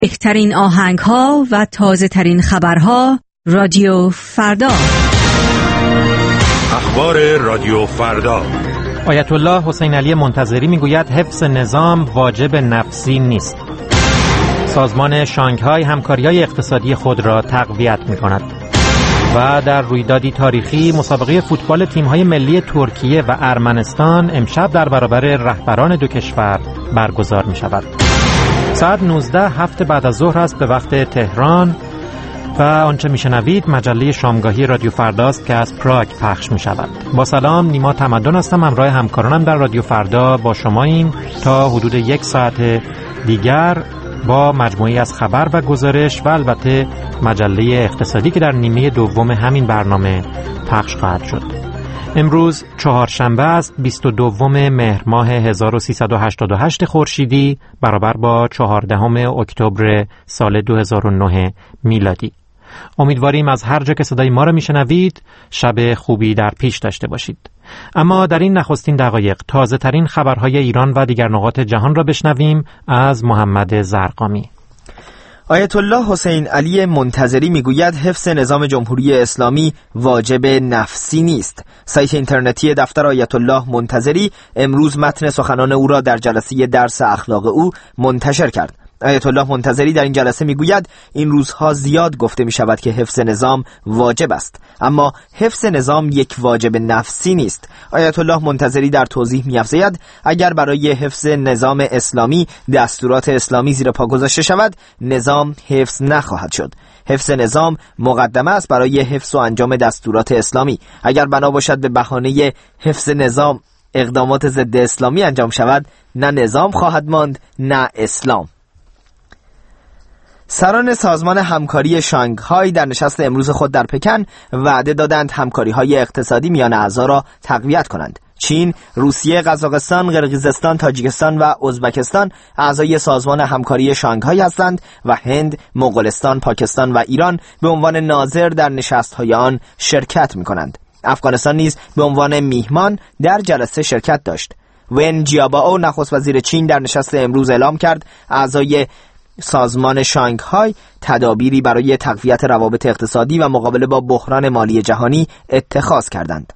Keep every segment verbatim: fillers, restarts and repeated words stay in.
بهترین آهنگ ها و تازه ترین خبرها رادیو فردا. اخبار رادیو فردا. آیت الله حسین علی منتظری میگوید حفظ نظام واجب نفسی نیست. سازمان شانگهای همکاری‌های اقتصادی خود را تقویت می‌کند. و در رویدادی تاریخی مسابقه فوتبال تیم‌های ملی ترکیه و ارمنستان امشب در برابر رهبران دو کشور برگزار می‌شود. ساعت نوزده هفت بعد از ظهر است به وقت تهران و آنچه میشنوید مجله شامگاهی رادیو فرداست که از پراگ پخش می شود. با سلام، نیما تمدن هستم. همراه همکارانم در رادیو فردا با شماییم تا حدود یک ساعت دیگر با مجموعی از خبر و گزارش و البته مجله اقتصادی که در نیمه دوم همین برنامه پخش خواهد شد. امروز چهارشنبه است، بیست و دوم مهر ماه هزار و سیصد و هشتاد و هشت خورشیدی برابر با چهاردهم اکتبر سال دو هزار و نه میلادی. امیدواریم از هر جا که صدای ما را میشنوید شب خوبی در پیش داشته باشید. اما در این نخستین دقایق تازه ترین خبرهای ایران و دیگر نقاط جهان را بشنویم از محمد زرقامی. آیت الله حسین علی منتظری میگوید حفظ نظام جمهوری اسلامی واجب نفسی نیست. سایت اینترنتی دفتر آیت الله منتظری امروز متن سخنان او را در جلسه درس اخلاق او منتشر کرد. آیت الله منتظری در این جلسه میگوید این روزها زیاد گفته می شود که حفظ نظام واجب است، اما حفظ نظام یک واجب نفسی نیست. آیت الله منتظری در توضیح می افزاید اگر برای حفظ نظام اسلامی دستورات اسلامی زیر پا گذاشته شود، نظام حفظ نخواهد شد. حفظ نظام مقدمه است برای حفظ و انجام دستورات اسلامی. اگر بنا باشد به بهانه حفظ نظام اقدامات ضد اسلامی انجام شود، نه نظام خواهد ماند نه اسلام. سران سازمان همکاری شانگهای در نشست امروز خود در پکن وعده دادند همکاری‌های اقتصادی میان اعضا را تقویت کنند. چین، روسیه، قزاقستان، قرقیزستان، تاجیکستان و ازبکستان اعضای سازمان همکاری شانگهای هستند و هند، مغولستان، پاکستان و ایران به عنوان ناظر در نشست‌های آن شرکت می‌کنند. افغانستان نیز به عنوان میهمان در جلسه شرکت داشت. ون جیابائو نخست وزیر چین در نشست امروز اعلام کرد اعضای سازمان شانگهای تدابیری برای تقویت روابط اقتصادی و مقابله با بحران مالی جهانی اتخاذ کردند.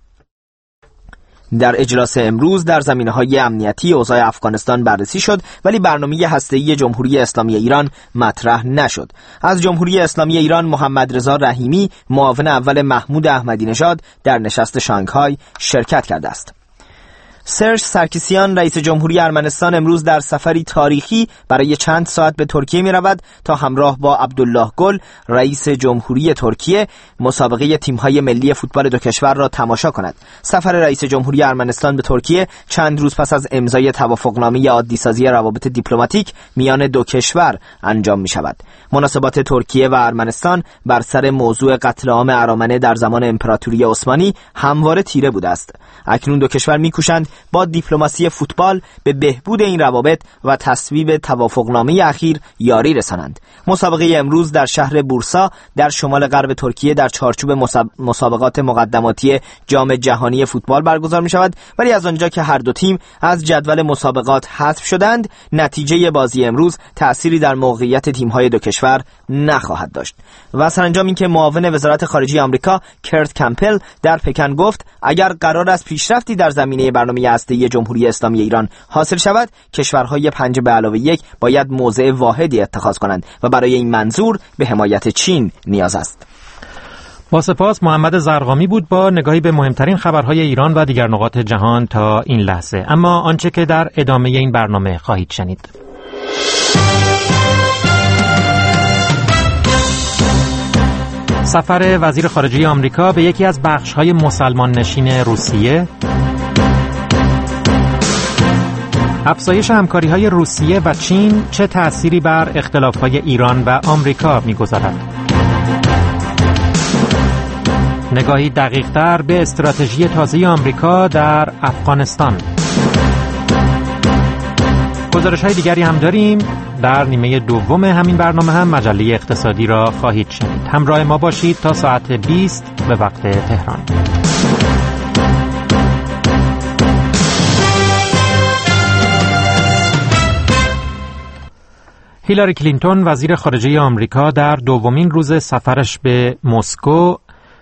در اجلاس امروز در زمینه‌های امنیتی اوضاع افغانستان بررسی شد، ولی برنامه هسته‌ای جمهوری اسلامی ایران مطرح نشد. از جمهوری اسلامی ایران محمد رضا رحیمی، معاون اول محمود احمدی نژاد در نشست شانگهای شرکت کرده است. سرژ سرکیسیان رئیس جمهوری ارمنستان امروز در سفری تاریخی برای چند ساعت به ترکیه می رود تا همراه با عبدالله گل رئیس جمهوری ترکیه مسابقه تیم‌های ملی فوتبال دو کشور را تماشا کند. سفر رئیس جمهوری ارمنستان به ترکیه چند روز پس از امضای توافقنامه عادی‌سازی روابط دیپلماتیک میان دو کشور انجام می شود. مناسبات ترکیه و ارمنستان بر سر موضوع قتل عام ارامنه در زمان امپراتوری عثمانی همواره تیره بوده است. اکنون دو کشور می‌کوشند با دیپلماسی فوتبال به بهبود این روابط و تصویب توافقنامه اخیر یاری رسانند. مسابقه امروز در شهر بورسا در شمال غرب ترکیه در چارچوب مسابقات مقدماتی جام جهانی فوتبال برگزار می شود، ولی از آنجا که هر دو تیم از جدول مسابقات حذف شدند، نتیجه بازی امروز تأثیری در موقعیت تیم‌های دو کشور نخواهد داشت. و سرانجام اینکه معاون وزارت خارجه آمریکا کرت کمپل در پکن گفت اگر قرار است پیشرفتی در زمینه برنامه هسته‌ای جمهوری اسلامی ایران حاصل شود، کشورهای پنج به علاوه یک باید موضع واحدی اتخاذ کنند و برای این منظور به حمایت چین نیاز است. با سپاس. محمد زرقامی بود با نگاهی به مهمترین خبرهای ایران و دیگر نقاط جهان تا این لحظه. اما آنچه که در ادامه این برنامه خواهید شنید: سفر وزیر خارجه آمریکا به یکی از بخش‌های مسلمان نشین روسیه، افزایش همکاری‌های روسیه و چین چه تأثیری بر اختلاف‌های ایران و آمریکا می‌گذارد؟ نگاهی دقیق‌تر به استراتژی تازه آمریکا در افغانستان. گزارش‌های دیگری هم داریم. در نیمه دوم همین برنامه هم مجله اقتصادی را خواهید شنید. همراه ما باشید تا ساعت بیست به وقت تهران. هیلاری کلینتون وزیر خارجه آمریکا در دومین روز سفرش به مسکو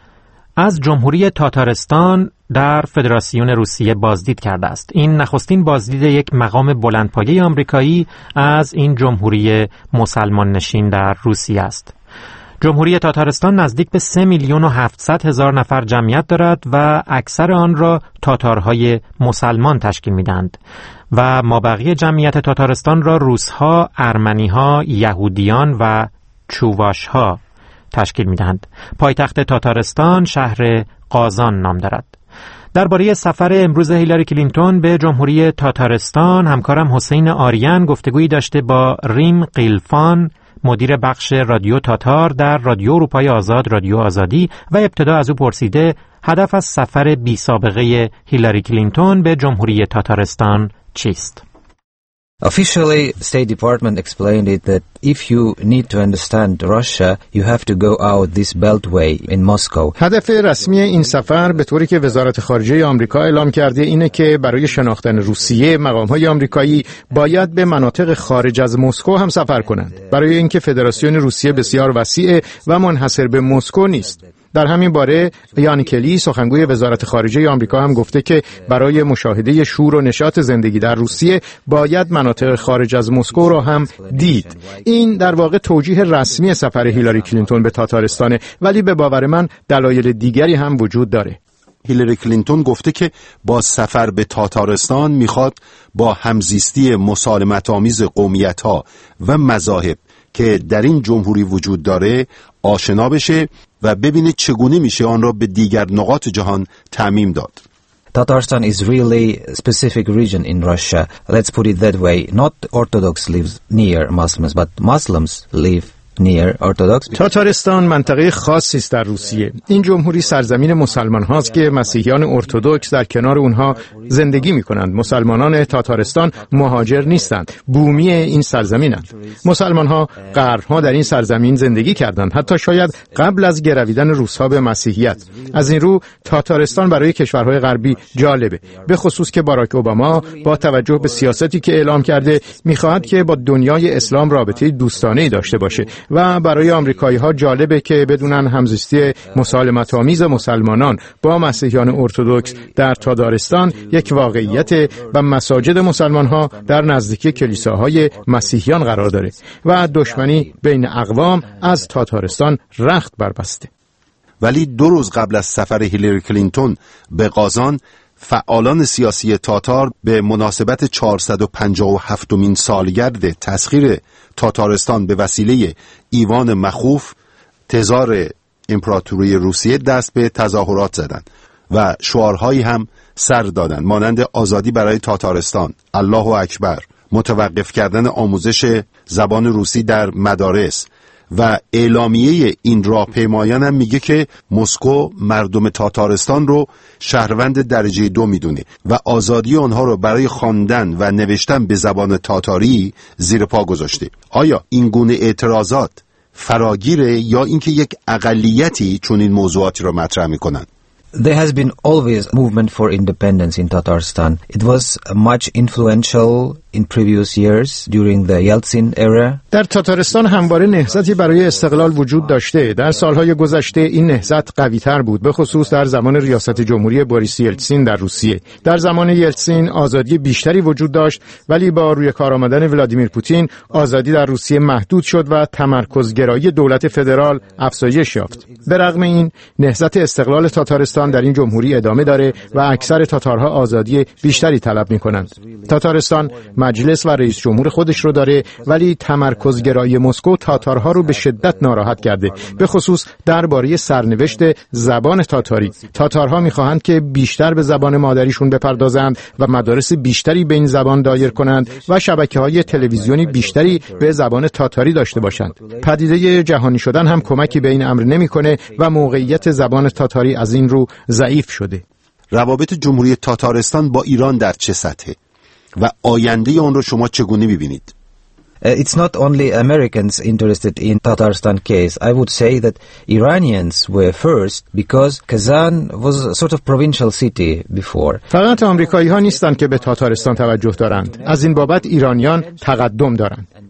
از جمهوری تاتارستان در فدراسیون روسیه بازدید کرده است. این نخستین بازدید یک مقام بلندپایه آمریکایی از این جمهوری مسلمان نشین در روسیه است. جمهوری تاتارستان نزدیک به سه میلیون و هفتصد هزار نفر جمعیت دارد و اکثر آن را تاتارهای مسلمان تشکیل می‌دهند و مابقی جمعیت تاتارستان را روس‌ها، ارمنی‌ها، یهودیان و چوواش‌ها تشکیل می‌دهند. پایتخت تاتارستان شهر قازان نام دارد. درباره سفر امروز هیلاری کلینتون به جمهوری تاتارستان همکارم حسین آریان گفتگویی داشته با ریم قیلفان، مدیر بخش رادیو تاتار در رادیو اروپای آزاد، رادیو آزادی، و ابتدا از او پرسیده هدف از سفر بی سابقه هیلاری کلینتون به جمهوری تاتارستان چیست؟ Officially, State Department explained it that if you need to understand Russia, you have to go out this beltway in Moscow. هدف رسمی این سفر به طوری که وزارت خارجه آمریکا اعلام کرده اینه که برای شناختن روسیه مقام‌های آمریکایی باید به مناطق خارج از مسکو هم سفر کنند. برای اینکه فدراسیون روسیه بسیار وسیع و منحصر به مسکو نیست. در همین باره یان کلی سخنگوی وزارت خارجه آمریکا هم گفته که برای مشاهده شور و نشاط زندگی در روسیه باید مناطق خارج از مسکو را هم دید. این در واقع توجیه رسمی سفر هیلاری کلینتون به تاتارستانه، ولی به باور من دلایل دیگری هم وجود داره. هیلاری کلینتون گفته که با سفر به تاتارستان میخواد با همزیستی مسالمت‌آمیز قومیت‌ها و مذاهب که در این جمهوری وجود داره آشنا بشه و ببینه چگونه میشه آن را به دیگر نقاط جهان تعمیم داد. Tatarstan is really a specific region in Russia. Let's put it that way. Not Orthodox lives near Muslims, but Muslims live near Orthodox. تاتارستان منطقه خاصی است در روسیه. این جمهوری سرزمین مسلمان هاست که مسیحیان ارتدوکس در کنار اونها زندگی می کنند. مسلمانان تاتارستان مهاجر نیستند، بومی این سرزمینند. مسلمان ها قرنها در این سرزمین زندگی کردند، حتی شاید قبل از گرویدن روس‌ها به مسیحیت. از این رو تاتارستان برای کشورهای غربی جالبه، به خصوص که باراک اوباما با توجه به سیاستی که اعلام کرده می‌خواهد که با دنیای اسلام رابطه دوستانه‌ای داشته باشه و برای آمریکایی‌ها جالبه که بدونن همزیستی مسالمت‌آمیز مسلمانان با مسیحیان ارتدوکس در تاتارستان یک واقعیت و مساجد مسلمان‌ها در نزدیکی کلیساهای مسیحیان قرار داره و دشمنی بین اقوام از تاتارستان رخت بربسته. ولی دو روز قبل از سفر هیلاری کلینتون به قازان، فعالان سیاسی تاتار به مناسبت چهارصد و پنجاه و هفتمین سالگرد تسخیر تاتارستان به وسیله ایوان مخوف تزار امپراتوری روسیه دست به تظاهرات زدند و شعارهایی هم سر دادند مانند آزادی برای تاتارستان، الله اکبر، متوقف کردن آموزش زبان روسی در مدارس و اعلامیه این راهپیمایان هم میگه که مسکو مردم تاتارستان رو شهروند درجه دو میدونه و آزادی آنها رو برای خواندن و نوشتن به زبان تاتاری زیر پا گذاشته. آیا این گونه اعتراضات فراگیره یا اینکه یک اقلیتی چون این موضوعاتی رو مطرح میکنن؟ There has been always movement for independence in Tatarstan. It was much influential in previous years during the Yeltsin era. در تاتارستان همواره نهضتی برای استقلال وجود داشته. در سالهای گذشته این نهضت قوی‌تر بود، به خصوص در زمان ریاست جمهوری بوریس یلتسین در روسیه. در زمان یلتسین آزادی بیشتری وجود داشت، ولی با روی کار آمدن ولادیمیر پوتین آزادی در روسیه محدود شد و تمرکزگرایی دولت فدرال افزایش یافت. به رغم این نهضت استقلال تاتارستان در این جمهوری ادامه داره و اکثر تاتارها آزادی بیشتری طلب می‌کنند. تاتارستان مجلس و رئیس جمهور خودش رو داره، ولی تمرکزگرایی مسکو تاتارها رو به شدت ناراحت کرده، به خصوص درباره سرنوشت زبان تاتاری. تاتارها می‌خواهند که بیشتر به زبان مادریشون بپردازند و مدارس بیشتری به این زبان دایر کنند و شبکه‌های تلویزیونی بیشتری به زبان تاتاری داشته باشند. پدیده جهانی شدن هم کمکی به این امر نمی‌کنه و موقعیت زبان تاتاری از این رو ضعیف شده. روابط جمهوری تاتارستان با ایران در چه سطحه و آینده آن رو شما چگونه می‌بینید؟ Uh, it's not only Americans interested in Tatarstan case. I would say that Iranians were first because Kazan was a sort of provincial city before. فقط آمریکایی‌ها نیستند که به تاتارستان توجه دارند. از این بابت ایرانیان تقدم دارند.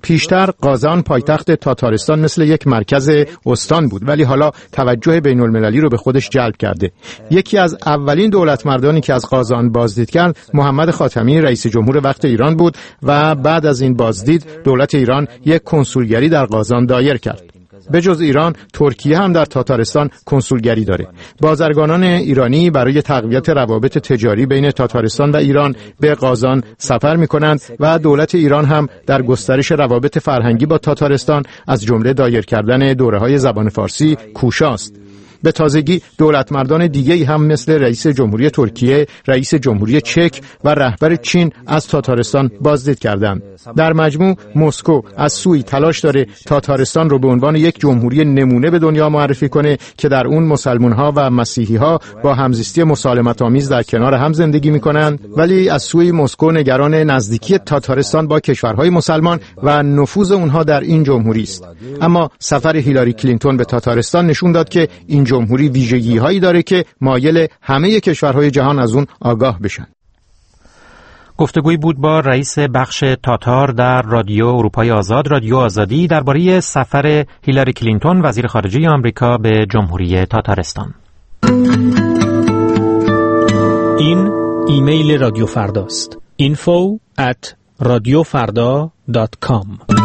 پیشتر قازان پایتخت تاتارستان مثل یک مرکز استان بود، ولی حالا توجه بین المللی رو به خودش جلب کرده. یکی از اولین دولت مردانی که از قازان بازدید کرد محمد خاتمی رئیس جمهور وقت ایران بود و بعد از این بازدید دولت ایران یک کنسولگری در قازان دایر کرد. به جز ایران، ترکیه هم در تاتارستان کنسولگری داره. بازرگانان ایرانی برای تقویت روابط تجاری بین تاتارستان و ایران به قازان سفر می‌کنند و دولت ایران هم در گسترش روابط فرهنگی با تاتارستان از جمله دایر کردن دوره‌های زبان فارسی کوشاست. به تازگی دولت مردان دیگه‌ای هم مثل رئیس جمهوری ترکیه، رئیس جمهوری چک و رهبر چین از تاتارستان بازدید کردند. در مجموع مسکو از سوی تلاش داره تاتارستان رو به عنوان یک جمهوری نمونه به دنیا معرفی کنه که در اون مسلمان‌ها و مسیحی‌ها با همزیستی مسالمت‌آمیز در کنار هم زندگی می‌کنند، ولی از سوی مسکو نگران نزدیکی تاتارستان با کشورهای مسلمان و نفوذ اونها در این جمهوری است. اما سفر هیلاری کلینتون به تاتارستان نشون داد که این جمهوری ویژگی‌هایی داره که مایل همه کشورهای جهان از اون آگاه بشن. گفتگویی بود با رئیس بخش تاتار در رادیو اروپای آزاد، رادیو آزادی، درباره سفر هیلاری کلینتون وزیر خارجه آمریکا به جمهوری تاتارستان. این ایمیل رادیو فرداست. info at radiofarda dot com.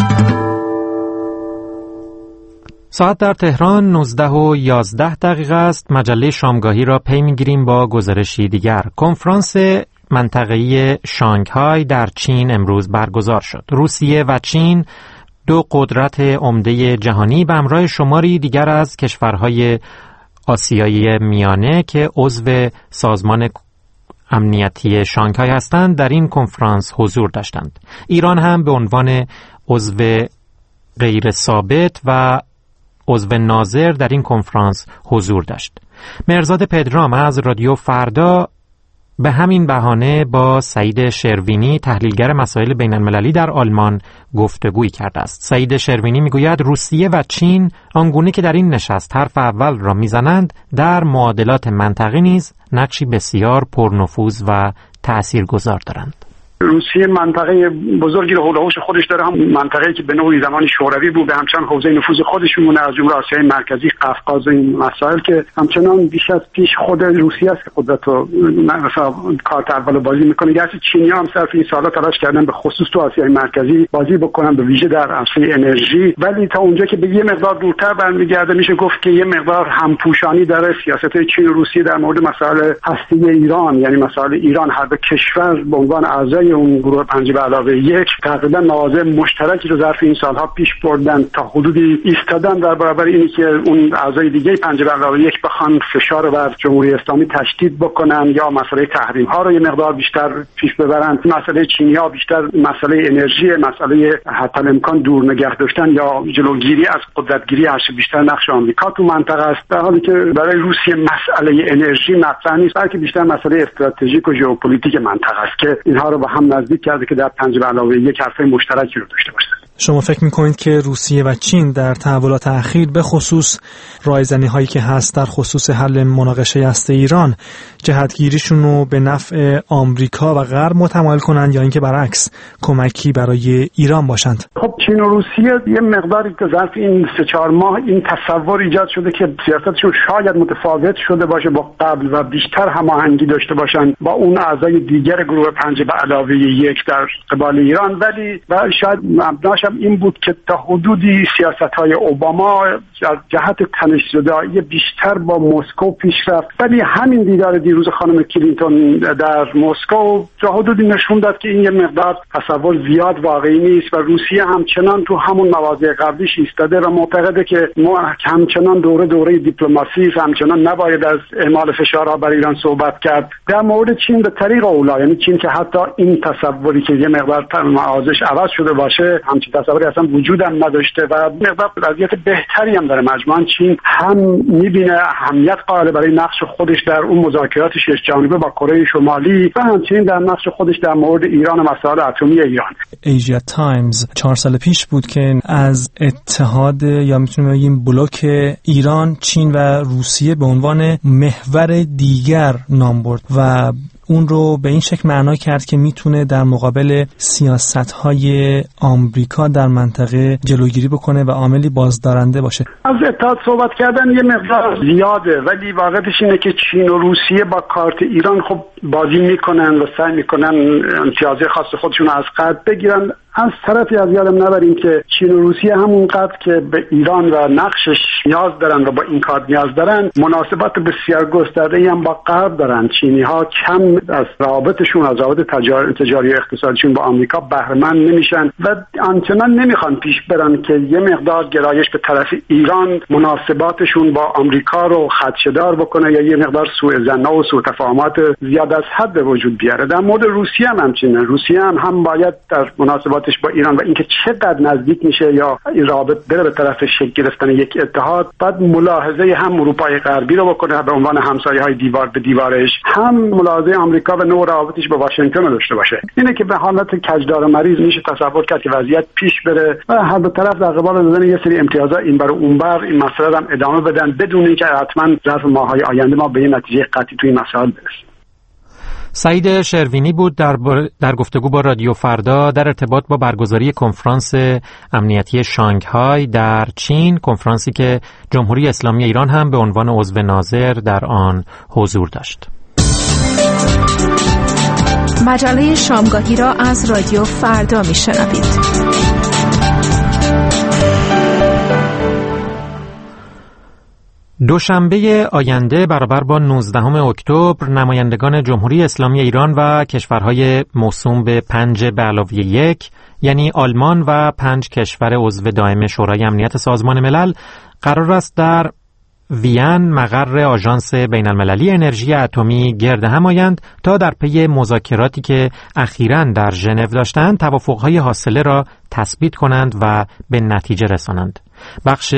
ساعت در تهران نوزده و یازده دقیقه است. مجله شامگاهی را پی می‌گیریم با گزارشی دیگر. کنفرانس منطقه‌ای شانگهای در چین امروز برگزار شد. روسیه و چین، دو قدرت عمده جهانی، به همراه شماری دیگر از کشورهای آسیایی میانه که عضو سازمان امنیتی شانگهای هستند، در این کنفرانس حضور داشتند. ایران هم به عنوان عضو غیر ثابت و عضو ناظر در این کنفرانس حضور داشت. مرزاد پدرام از رادیو فردا به همین بهانه با سعید شروینی، تحلیلگر مسائل بین المللی در آلمان، گفتگویی کرده است. سعید شروینی میگوید روسیه و چین آنگونه که در این نشست حرف اول را میزنند، در معادلات منطقی نیز نقشی بسیار پرنفوذ و تاثیرگذار دارند. روسیه منطقه بزرگی رو حول و حوش خودش داره، هم منطقه‌ای که به نوعی زمانی شوروی بود، همچنان حوزه نفوذ خودش میمونه، از جمله آسیای مرکزی، قفقاز، این مسائل که همچنان بیش از پیش خود روسیه است که قدرت رو مثلا کارت اول بازی میکنه. گرچه چینی‌ها هم صرف این سالا تلاش کردن به خصوص تو آسیای مرکزی بازی بکنن، به ویژه در عرصه انرژی، ولی تا اونجا که به یه مقدار دورتر برمیگرده میشه گفت که یه مقدار همپوشانی داره سیاست‌های چین و روسیه در مورد مسائل هسته ایران، یعنی مسائل ایران. هر دو کشور به عنوان اعضای اون گروه پنج به علاوه یک تقریبا مواضع مشترکی رو ظرف این سالها پیش بردن، تا حدودی ایستادن در برابر اینی که اون اعضای دیگه پنج به علاوه یک بخوان فشار رو بر جمهوری اسلامی تشدید بکنن یا مسئله تحریم ها رو یه مقدار بیشتر پیش ببرن. مسئله چینی‌ها بیشتر مسئله انرژی، مسئله حتی امکان دور نگه داشتن یا جلوگیری از قدرتگیری هرچه بیشتر نقش آمریکا تو منطقه است، در حالی که برای روسیه مسئله انرژی مطرح نیست، بلکه بیشتر مسئله استراتژیک و ژئوپلیتیک منطقه است که اینها رو به هم نزدیک کرده که در پنج به علاوه یک حرف مشترکی رو داشته باشه. شما فکر می‌کنید که روسیه و چین در تحولات اخیر به خصوص رایزنی‌هایی که هست در خصوص حل مناقشه هسته ایران جهتگیریشون رو به نفع آمریکا و غرب متمایل کنند یا اینکه برعکس کمکی برای ایران باشند؟ خب چین و روسیه یه مقداری که ظرف این سه چهار ماه این تصور ایجاد شده که سیاستشون شاید متفاوت شده باشه با قبل و بیشتر هماهنگی داشته باشن با اون اعضای دیگر گروه پنج به علاوه یک در قبال ایران، ولی و شاید مبناش این بود که تا حدودی سیاست‌های اوباما از جهت تنش‌زدایی بیشتر با مسکو پیش رفت، ولی همین دیدار دیروز خانم کلینتون در مسکو تا حدودی نشون داد که این یه مقدار تصور زیاد واقعی نیست و روسیه همچنان تو همون مواضع قبلیش ایستاده و معتقده که ما همچنان دوره دوره دیپلماسی همچنان نباید از اعمال فشارها بر ایران صحبت کرد. در مورد چین به طریق اولا، یعنی چین که حتی این تصوری که یه مقدار معازش عوض شده باشه همچین تصوری اصلا وجود هم نداشته و مقدار وضعیت بهتری هم داره. مجموعاً چین هم میبینه اهمیت قائل برای نقش خودش در اون مذاکرات شش جانبه با کره شمالی و همچنین در نقش خودش در مورد ایران و مسائل اتمی ایران. ایژیا تایمز چهار سال پیش بود که از اتحاد یا میتونیم بگیم بلوک ایران، چین و روسیه به عنوان محور دیگر نام برد و اون رو به این شکل معنا کرد که میتونه در مقابل سیاست‌های آمریکا در منطقه جلوگیری بکنه و عاملی بازدارنده باشه. از اتحاد صحبت کردن یه مقدار زیاده، ولی واقعیتش اینه که چین و روسیه با کارت ایران خب بازی میکنن و سعی میکنن امتیازهای خاص خودشون رو از غرب بگیرن. از طرفی از یادم نبریم که چین و روسیه همونقدر که به ایران و نقشش نیاز دارن و با این کار نیاز دارن، مناسبات بسیار گسترده‌ای هم با غرب دارن. چینی ها کم از روابطشون، از روابط تجار... تجاری و اقتصادیشون با آمریکا بهره مند نمیشن و آنچنان نمیخوان پیش برن که یه مقدار گرایش به طرف ایران مناسباتشون با آمریکا رو خدشه‌دار بکنه یا یه مقدار سوء ظن و سوء تفاهمات زیاد از حد به وجود بیاره. در مورد روسیه هم همچنین. روسیه هم هم باید در مناسبات با ایران و اینکه چقدر نزدیک میشه یا این رابط بره به طرف شکل گرفتن یک اتحاد، بعد ملاحظه هم اروپای غربی رو بکنه به عنوان همسایه‌های دیوار به دیوارش، هم ملاحظه آمریکا و نوع روابطش با واشنگتن رو داشته باشه. اینه که به حالت کجدار مریض میشه تصور کرد که وضعیت پیش بره و هر دو طرف در قبال دادن یه سری امتیازات این بر اون بر این مسئله هم ادامه بدن بدون اینکه حتما ظرف ماه‌های آینده ما به این نتیجه قطعی توی این مسائل برسیم. سعید شروینی بود در, در گفتگو با رادیو فردا در ارتباط با برگزاری کنفرانس امنیتی شانگهای در چین، کنفرانسی که جمهوری اسلامی ایران هم به عنوان عضو ناظر در آن حضور داشت. مجله شامگاهی را از رادیو فردا میشنوید. دوشنبه آینده برابر با نوزدهم اکتبر نمایندگان جمهوری اسلامی ایران و کشورهای موسوم به پنج به علاوه یک یعنی آلمان و پنج کشور عضو دائم شورای امنیت سازمان ملل قرار است در وین مقر آژانس بین المللی انرژی اتمی گرد هم آیند تا در پی مذاکراتی که اخیراً در ژنو داشتند توافق‌های حاصله را تثبیت کنند و به نتیجه رسانند. بخش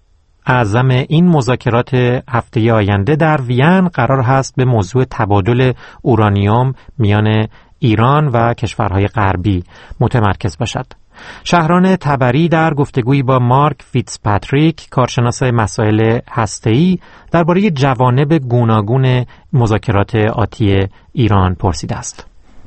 اعظم این مذاکرات هفته آینده در وین قرار هست به موضوع تبادل اورانیوم میان ایران و کشورهای غربی متمرکز باشد. شهران تبری در گفتگویی با مارک فیتزپاتریک، کارشناس مسائل هسته‌ای، درباره جوانب گوناگون مذاکرات آتی ایران پرسیده است.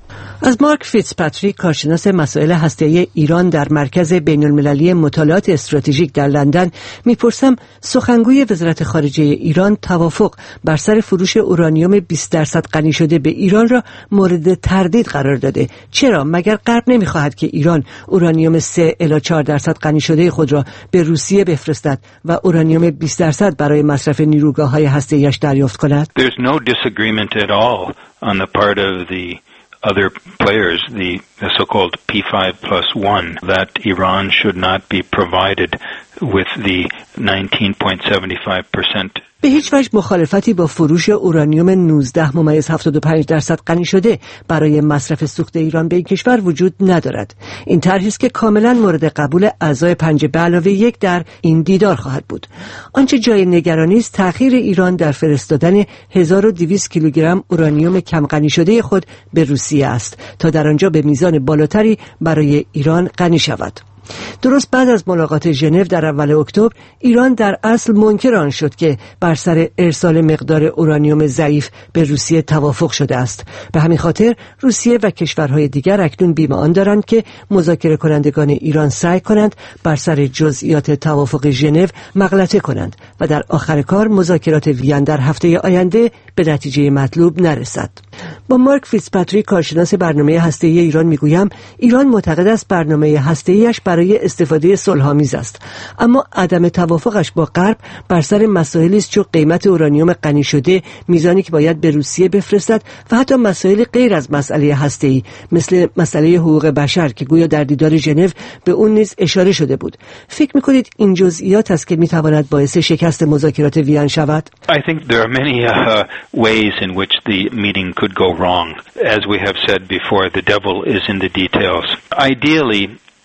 از مارک فیتزپاتریک، کارشناس مسائل هسته‌ای ایران در مرکز بین‌المللی مطالعات استراتژیک در لندن، میپرسم سخنگوی وزارت خارجه ایران توافق بر سر فروش اورانیوم بیست درصد غنی شده به ایران را مورد تردید قرار داده. چرا؟ مگر غرب نمیخواهد که ایران اورانیوم سه الی چهار درصد غنی شده خود را به روسیه بفرستد و اورانیوم بیست درصد برای مصرف نیروگاه‌های هسته‌ایش دریافت کند؟ There's no disagreement at all on the part of the other players, the, the so-called P five plus one, that Iran should not be provided with the nineteen point seven five percent. به هیچ وجه مخالفتی با فروش اورانیوم نوزده ممیز هفتاد و پنج درصد غنی شده برای مصرف سوخت ایران به این کشور وجود ندارد. این طرحی است که کاملا مورد قبول اعضای پنج به علاوه یک در این دیدار خواهد بود. آنچه جای نگرانی است تأخیر ایران در فرستادن هزار و دویست کیلوگرم اورانیوم کم غنی شده خود به روسیه است تا در آنجا به میزان بالاتری برای ایران غنی شود. درست بعد از ملاقات ژنو در اول اکتبر، ایران در اصل منکر آن شد که بر سر ارسال مقدار اورانیوم ضعیف به روسیه توافق شده است. به همین خاطر روسیه و کشورهای دیگر اکنون بیم آن دارند که مذاکره کنندگان ایران سعی کنند بر سر جزئیات توافق ژنو مغلطه کنند و در آخر کار مذاکرات وین در هفته آینده به نتیجه مطلوب نرسد. با مارک فیتزپاتریک، کارشناس برنامه هسته‌ای ایران، میگویم ایران معتقد است برنامه هسته‌ایش برای استفاده صلح‌آمیز است، اما عدم توافقش با غرب بر سر مسائلی است چون قیمت اورانیوم غنی شده، میزانی که باید به روسیه بفرستد و حتی مسائل غیر از مسئله هسته‌ای مثل مسئله حقوق بشر که گویا در دیدار ژنو به اون نیز اشاره شده بود. فکر می‌کنید این جزئیات است که می‌تواند باعث شکست مذاکرات وین شود؟ I think there are many uh, ways in which the meeting could go wrong. As we have said before, the devil is in the details. Ideally,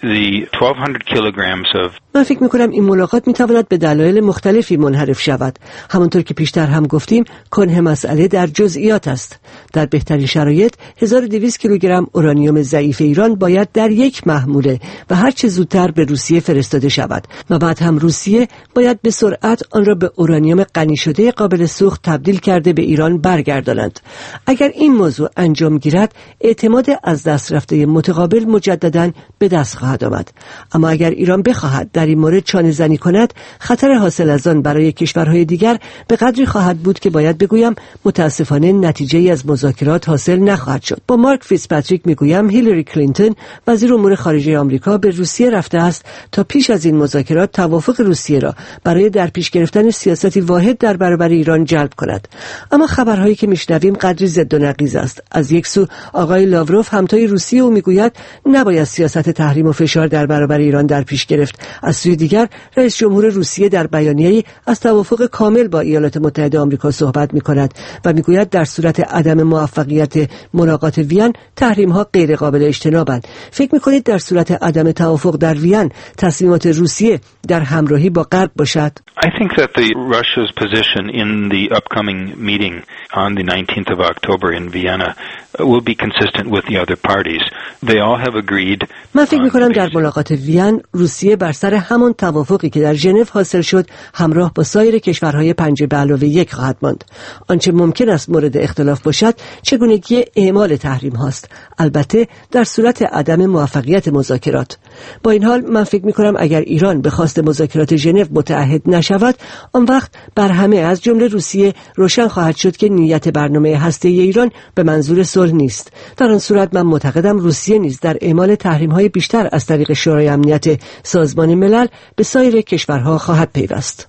the twelve hundred kilograms of من فکر میکنم این ملاقات میتواند به دلایل مختلفی منحرف شود. همونطور که پیشتر هم گفتیم کنه مسئله در جزئیات است. در بهترین شرایط هزار و دویست کیلوگرم اورانیوم ضعیف ایران باید در یک محموله و هر چه زودتر به روسیه فرستاده شود و بعد هم روسیه باید به سرعت آن را به اورانیوم غنی شده قابل سوخت تبدیل کرده به ایران برگردانند. اگر این موضوع انجام گیرد اعتماد از دست رفته متقابل مجددا به دست خواهد آمد. اما اگر ایران بخواهد در این مورد چانه زنی کند خطر حاصل از آن برای کشورهای دیگر به قدری خواهد بود که باید بگویم متاسفانه نتیجه ای از مذاکرات حاصل نخواهد شد. با مارک فیتزپاتریک میگویم هیلاری کلینتون وزیر امور خارجه آمریکا به روسیه رفته است تا پیش از این مذاکرات توافق روسیه را برای در پیش گرفتن سیاستی واحد در برابر ایران جلب کند. اما خبرهایی که میشنویم قدری ضد و نقیض است. از یک سو آقای لاوروف همتای روسیه او میگوید نباید سیاست تحریم و فشار در برابر ایران در پیش گرفت. از سوی دیگر رئیس جمهور روسیه در بیانیه‌ای از توافق کامل با ایالات متحده آمریکا صحبت می‌کند و میگوید در صورت عدم موفقیت ملاقات وین تحریم‌ها غیر قابل اجتنابند. فکر می‌کنید در صورت عدم توافق در وین تصمیمات روسیه در همراهی با غرب باشد؟ I think that the Russia's position in the upcoming meeting on the nineteenth of October in Vienna will be consistent with the other parties. They all have agreed. من فکر می‌کنم در ملاقات وین روسیه بر سر همان توافقی که در ژنو حاصل شد همراه با سایر کشورهای پنج به علاوه یک خواهد ماند. آنچه ممکن است مورد اختلاف باشد چگونگی اعمال تحریم هاست، البته در صورت عدم موفقیت مذاکرات. با این حال من فکر می‌کنم اگر ایران به خواست مذاکرات ژنو متعهد نشود آن وقت بر همه از جمله روسیه روشن خواهد شد که نیت برنامه هسته‌ای ایران به منظور صلح نیست. در آن صورت من معتقدم روسیه نیز در اعمال تحریم‌های بیشتر از طریق شورای امنیت سازمان ملل به سایر کشورها خواهد پیوست.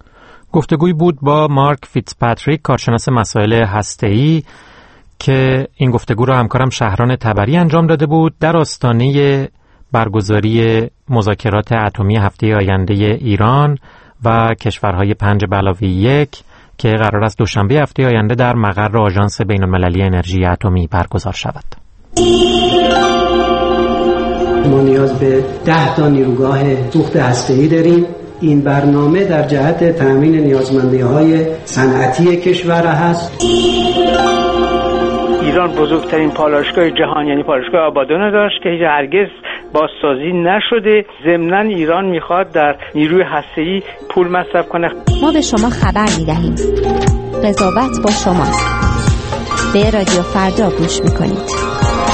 گفتگوی بود با مارک فیتزپاتریک، کارشناس مسائل هسته‌ای، که این گفتگو را همکارم شهران تبری انجام داده بود در آستانه برگزاری مذاکرات اتمی هفته آینده ایران و کشورهای پنج به علاوه یک که قرار است دوشنبه هفته آینده در مقر آژانس بین‌المللی انرژی اتمی برگزار شود. ما نیاز به ده تا نیروگاه سوخت هسته‌ای داریم. این برنامه در جهت تامین نیازمندی‌های صنعتی کشور هست. ایران بزرگترین پالایشگاه جهان یعنی پالایشگاه آبادان داشت که هیچ هرگز بازسازی نشده. ضمناً ایران میخواد در نیروی هسته‌ای پول مصرف کنه. ما به شما خبر میدهیم. قضاوت با شماست. به رادیو فردا گوش میکنید.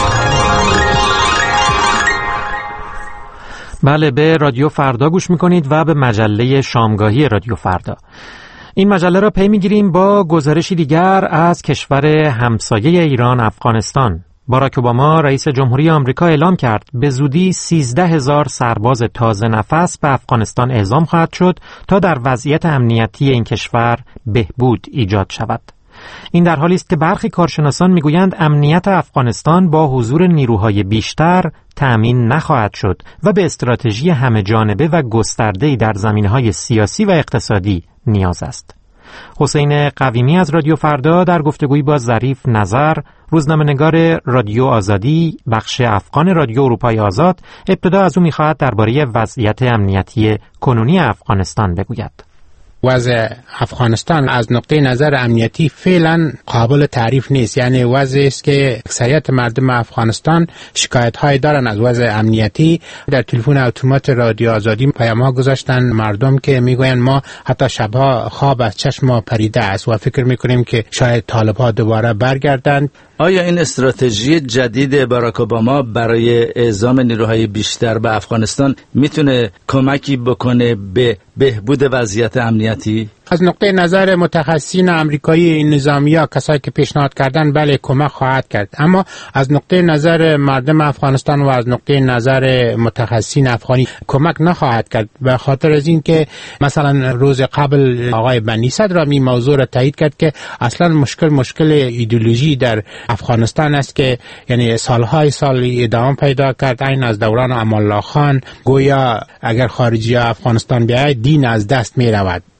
بله، به رادیو فردا گوش میکنید و به مجله شامگاهی رادیو فردا. این مجله را پی میگیریم با گزارشی دیگر از کشور همسایه ایران، افغانستان. باراک اوباما رئیس جمهوری آمریکا اعلام کرد به زودی سیزده هزار سرباز تازه نفس به افغانستان اعزام خواهد شد تا در وضعیت امنیتی این کشور بهبود ایجاد شود. این در حالی است که برخی کارشناسان میگویند امنیت افغانستان با حضور نیروهای بیشتر تأمین نخواهد شد و به استراتژی همه جانبه و گسترده‌ای در زمینه‌های سیاسی و اقتصادی نیاز است. حسین قویمی از رادیو فردا در گفتگویی با ظریف نظر، روزنامه‌نگار رادیو آزادی بخش افغان رادیو اروپای آزاد، ابتدا از او می‌خواهد درباره وضعیت امنیتی کنونی افغانستان بگوید. وضع افغانستان از نقطه نظر امنیتی فعلا قابل تعریف نیست. یعنی وضعی است که اکثریت مردم افغانستان شکایت‌های دارن از وضع امنیتی. در تلفن اتومات رادیو آزادی پیام‌ها گذاشتن مردم که میگویند ما حتی شبها خواب از چشم ما پریده است و فکر میکنیم که شاید طالب‌ها دوباره برگردند. آیا این استراتژی جدید باراک اوباما برای اعزام نیروهای بیشتر به افغانستان میتونه کمکی بکنه به بهبود وضعیت امنیتی؟ از نقطه نظر متخصصین آمریکایی نظامیا کسایی که پیشنهاد کردن بله کمک خواهد کرد، اما از نقطه نظر مردم افغانستان و از نقطه نظر متخصصین افغانی کمک نخواهد کرد، به خاطر از این که مثلا روز قبل آقای بنی صدر می موضوع را تایید کرد که اصلا مشکل مشکل ایدئولوژی در افغانستان است که یعنی سالهای سال ادامه پیدا کرد. این از دوران امان الله خان گویا اگر خارجی افغانستان بیاید دین از دست می رود.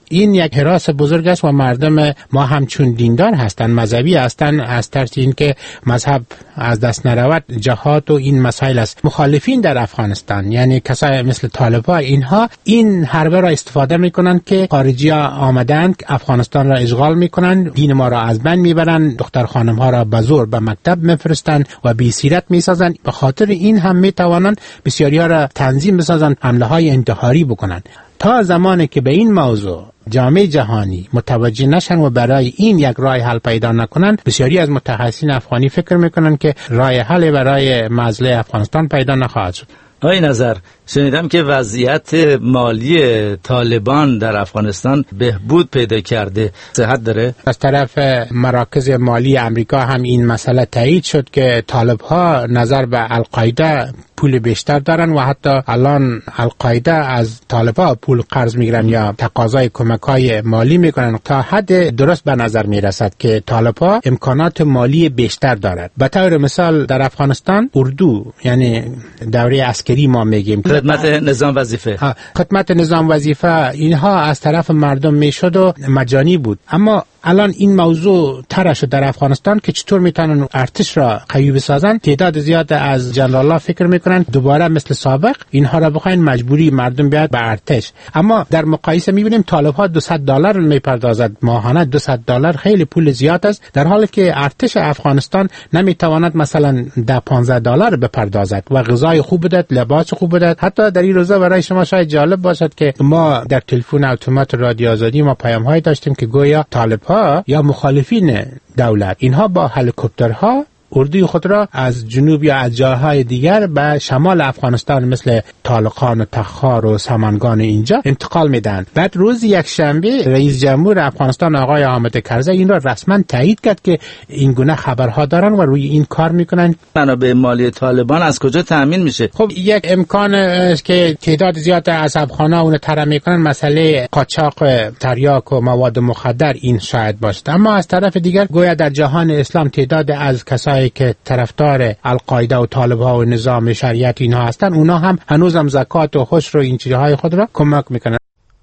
این یک حراس بزرگ است و مردم ما همچون دیندار هستند، مذهبی هستند، از ترس اینکه مذهب از دست نرود جهاد و این مسائل است. مخالفین در افغانستان یعنی کسای مثل طالبان اینها این حربه را استفاده میکنند که خارجی ها آمدند افغانستان را اشغال میکنند، دین ما را از بین میبرند، دختر خانم ها را به زور به مکتب میفرستند و بی سیرت میسازند. به خاطر این هم میتوانند بسیاری ها را تنظیم بسازند، حمله های انتحاری بکنند. تا زمانی که به این موضوع جامعه جهانی متوجه نشن و برای این یک راه حل پیدا نکنند، بسیاری از متخصصین افغانی فکر میکنند که راه حل برای مسئله افغانستان پیدا نخواهد شد. آقای نظر، شنیدم که وضعیت مالی طالبان در افغانستان بهبود پیدا کرده، صحت داره؟ از طرف مراکز مالی امریکا هم این مسئله تایید شد که طالب‌ها نظر به القاعده پول بیشتر دارن و حتی الان القاعده از طالب‌ها پول قرض میگیرن یا تقاضای کمک‌های مالی میکنن. تا حد درست به نظر میرسد که طالب‌ها امکانات مالی بیشتر دارد. به طور مثال در افغانستان اردو یعنی دوره عسکری ما میگیم خدمت نظام وظیفه خدمت نظام وظیفه اینها از طرف مردم میشد و مجانی بود، اما الان این موضوع طرح شد در افغانستان که چطور میتونن ارتش را قوی بسازن. تعداد زیاد از جنرال‌ها فکر میکنن دوباره مثل سابق اینها را بخواین مجبوری مردم بیاد به ارتش، اما در مقایسه میبینیم طالب‌ها دویست دلار میپردازد ماهانه. دویست دلار خیلی پول زیاد است، در حالی که ارتش افغانستان نمیتواند مثلا ده پانزده دلار بپردازد و غذای خوب بدهد، لباس خوب بدهد. حتی در این روزا برای شما شاید جالب باشد که ما در تلفن اتومات رادیو آزادی ما پیام‌های داشتیم که گویا طالب‌ها یا مخالفین دولت اینها با هلیکوپترها اردوی خود را از جنوب یا از جاهای دیگر به شمال افغانستان مثل طالقان و تخار و سمنگان اینجا انتقال میدن. بعد روز یک شنبه رئیس جمهور افغانستان آقای حامد کرزی این را رسما تایید کرد که این گونه خبرها دارن و روی این کار میکنن. منابع مالی طالبان از کجا تامین میشه؟ خب یک امکان است که تعداد زیاد از افغانا اون طرح میکنن، مسئله قاچاق تریاک و مواد مخدر این شاید باشه. اما از طرف دیگر گویا در جهان اسلام تعداد از کسایی که طرفدار القاعده و طالب‌ها و نظام شریعت اینها هستن، اونا هم هنوزم زکات و خشر و این چیزهای خود را کمک میکنن.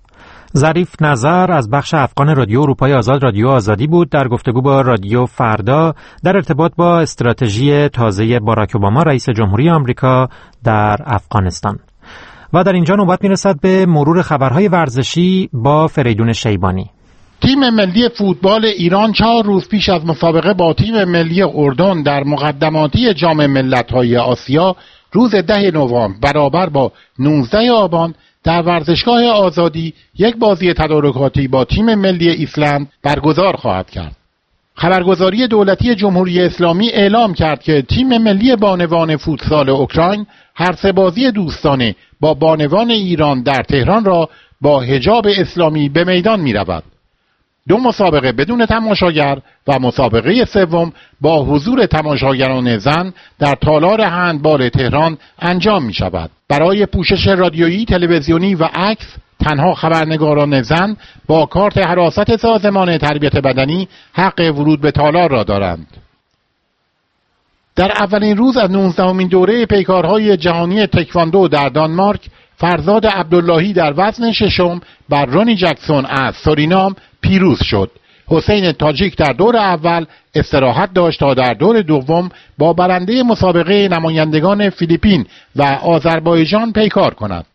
ظریف نظر از بخش افغان رادیو اروپای آزاد رادیو آزادی بود در گفتگو با رادیو فردا در ارتباط با استراتژی تازه باراک اوباما رئیس جمهوری آمریکا در افغانستان. و در اینجا نوبت میرسد به مرور خبرهای ورزشی با فریدون شیبانی. تیم ملی فوتبال ایران چهار روز پیش از مسابقه با تیم ملی اردن در مقدماتی جام ملت‌های آسیا روز ده نوامبر برابر با نوزده آبان در ورزشگاه آزادی یک بازی تدارکاتی با تیم ملی ایسلند برگزار خواهد کرد. خبرگزاری دولتی جمهوری اسلامی اعلام کرد که تیم ملی بانوان فوتسال اوکراین هر سه بازی دوستانه با بانوان ایران در تهران را با حجاب اسلامی به میدان می‌رود. دو مسابقه بدون تماشاگر و مسابقه سوم با حضور تماشاگران زن در تالار هندبال تهران انجام می شود. برای پوشش رادیویی، تلویزیونی و عکس تنها خبرنگاران زن با کارت حراست سازمان تربیت بدنی حق ورود به تالار را دارند. در اولین روز از نوزدهمین دوره پیکارهای جهانی تکواندو در دانمارک، فرزاد عبداللهی در وزن ششم بر رونی جکسون از سورینام پیروز شد. حسین تاجیک در دور اول استراحت داشت تا در دور دوم با برنده مسابقه نمایندگان فیلیپین و آذربایجان پیکار کند.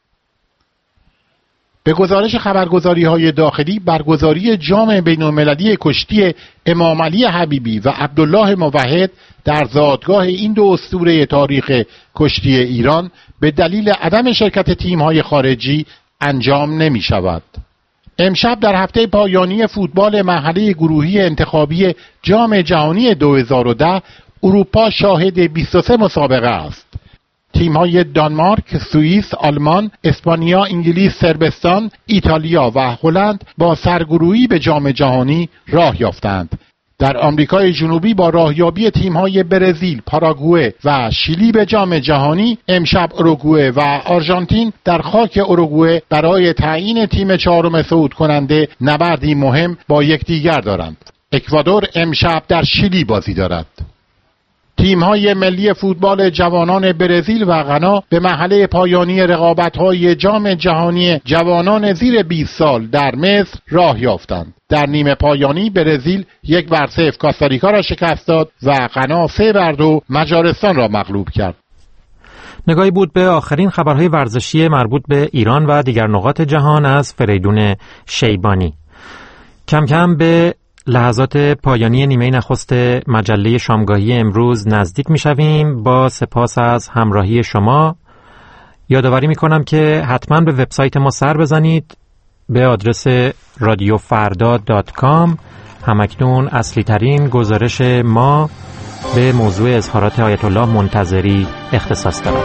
به گزارش خبرگزاری‌های داخلی، برگزاری جام بین‌المللی کشتی امام علی حبیبی و عبدالله موحد در زادگاه این دو اسطوره تاریخ کشتی ایران به دلیل عدم شرکت تیم‌های خارجی انجام نمی‌شود. امشب در هفته پایانی فوتبال مرحله گروهی انتخابی جام جهانی دو هزار و ده اروپا شاهد بیست و سه مسابقه است. تیم‌های دانمارک، سوئیس، آلمان، اسپانیا، انگلیس، صربستان، ایتالیا و هلند با سرگروهی به جام جهانی راه یافتند. در آمریکای جنوبی با راهیابی تیم‌های برزیل، پاراگوئه و شیلی به جام جهانی، امشب اوروگوئه و آرژانتین در خاک اوروگوئه برای تعیین تیم چهارم صعود کننده نبردی مهم با یکدیگر دارند. اکوادور امشب در شیلی بازی دارد. تیم‌های ملی فوتبال جوانان برزیل و غنا به مرحله پایانی رقابت‌های جام جهانی جوانان زیر بیست سال در مصر راه یافتند. در نیمه پایانی برزیل یک بر صفر کاستاریکا را شکست داد و غنا سه بر دو مجارستان را مغلوب کرد. نگاهی بود به آخرین خبرهای ورزشی مربوط به ایران و دیگر نقاط جهان از فریدون شیبانی. کم کم به لحظات پایانی نیمه نخست مجله شامگاهی امروز نزدیک می‌شویم. با سپاس از همراهی شما یادآوری می‌کنم که حتما به وبسایت ما سر بزنید به آدرس رادیو فردا دات کام. همکنون اصلی ترین گزارش ما به موضوع اظهارات آیت الله منتظری اختصاص دارد.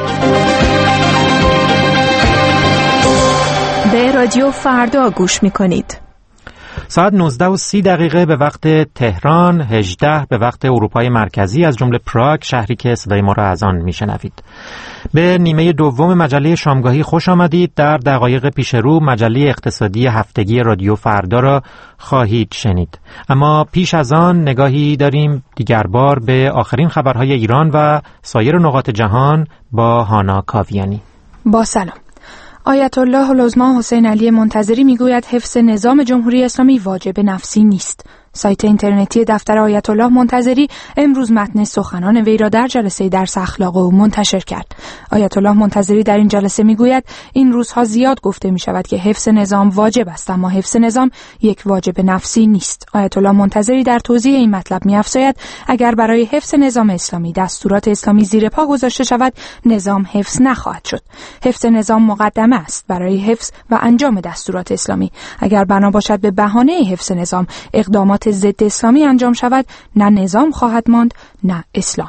به رادیو فردا گوش می‌کنید. ساعت نوزده و سی دقیقه به وقت تهران، هجده به وقت اروپای مرکزی از جمله پراگ، شهری که صدای ما را از آن میشنوید. به نیمه دوم مجله شامگاهی خوش آمدید. در دقایق پیش رو مجله اقتصادی هفتگی رادیو فردا را خواهید شنید. اما پیش از آن نگاهی داریم دیگر بار به آخرین خبرهای ایران و سایر نقاط جهان با هانا کاویانی. با سلام. آیت الله العظما حسین علی منتظری میگوید حفظ نظام جمهوری اسلامی واجب نفسی نیست. سایت اینترنتی دفتر آیت الله منتظری امروز متن سخنان وی را در جلسه درس اخلاق او منتشر کرد. آیت الله منتظری در این جلسه میگوید این روزها زیاد گفته می شود که حفظ نظام واجب است، اما حفظ نظام یک واجب نفسی نیست. آیت الله منتظری در توضیح این مطلب می‌افزاید اگر برای حفظ نظام اسلامی دستورات اسلامی زیر پا گذاشته شود، نظام حفظ نخواهد شد. حفظ نظام مقدمه است برای حفظ و انجام دستورات اسلامی. اگر بنا باشد به بهانه حفظ نظام اقدامات ضد اسلامی انجام شود، نه نظام خواهد ماند نه اسلام.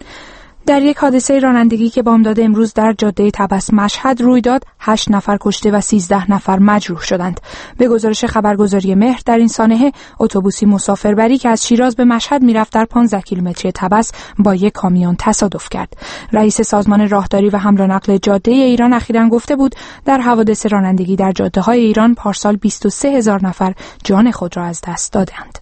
در یک حادثه رانندگی که بامداد امروز در جاده طبس مشهد روی داد، هشت نفر کشته و سیزده نفر مجروح شدند. به گزارش خبرگزاری مهر در این سانحه اتوبوسی مسافربری که از شیراز به مشهد میرفت در پانزده کیلومتری طبس با یک کامیون تصادف کرد. رئیس سازمان راهداری و حمل و نقل جاده ایران اخیراً گفته بود در حوادث رانندگی در جاده‌های ایران پارسال بیست و سه هزار نفر جان خود را از دست دادند.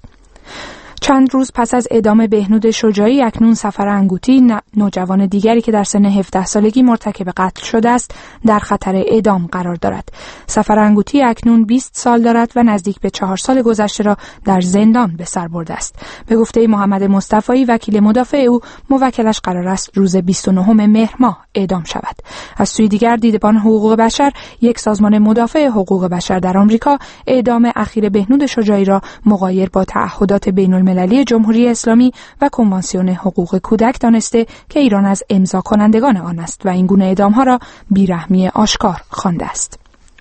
چند روز پس از اعدام بهنود شجاعی، اکنون سفر انگوتی، نوجوان دیگری که در سن هفده سالگی مرتکب قتل شده است، در خطر اعدام قرار دارد. سفر انگوتی اکنون بیست سال دارد و نزدیک به چهار سال گذشته را در زندان به سر برده است. به گفته محمد مصطفی، وکیل مدافع او، موکلش قرار است روز بیست و نهم مهر ماه اعدام شود. از سوی دیگر دیدبان حقوق بشر، یک سازمان مدافع حقوق بشر در آمریکا، اعدام اخیر بهنود شجاعی را مغایر با تعهدات بین‌المللی جمهوری اسلامی و کنوانسیون حقوق کودک دانسته که ایران از امضا کنندگان آن است و این گونه اعدام‌ها را بیرحمی آشکار خوانده است.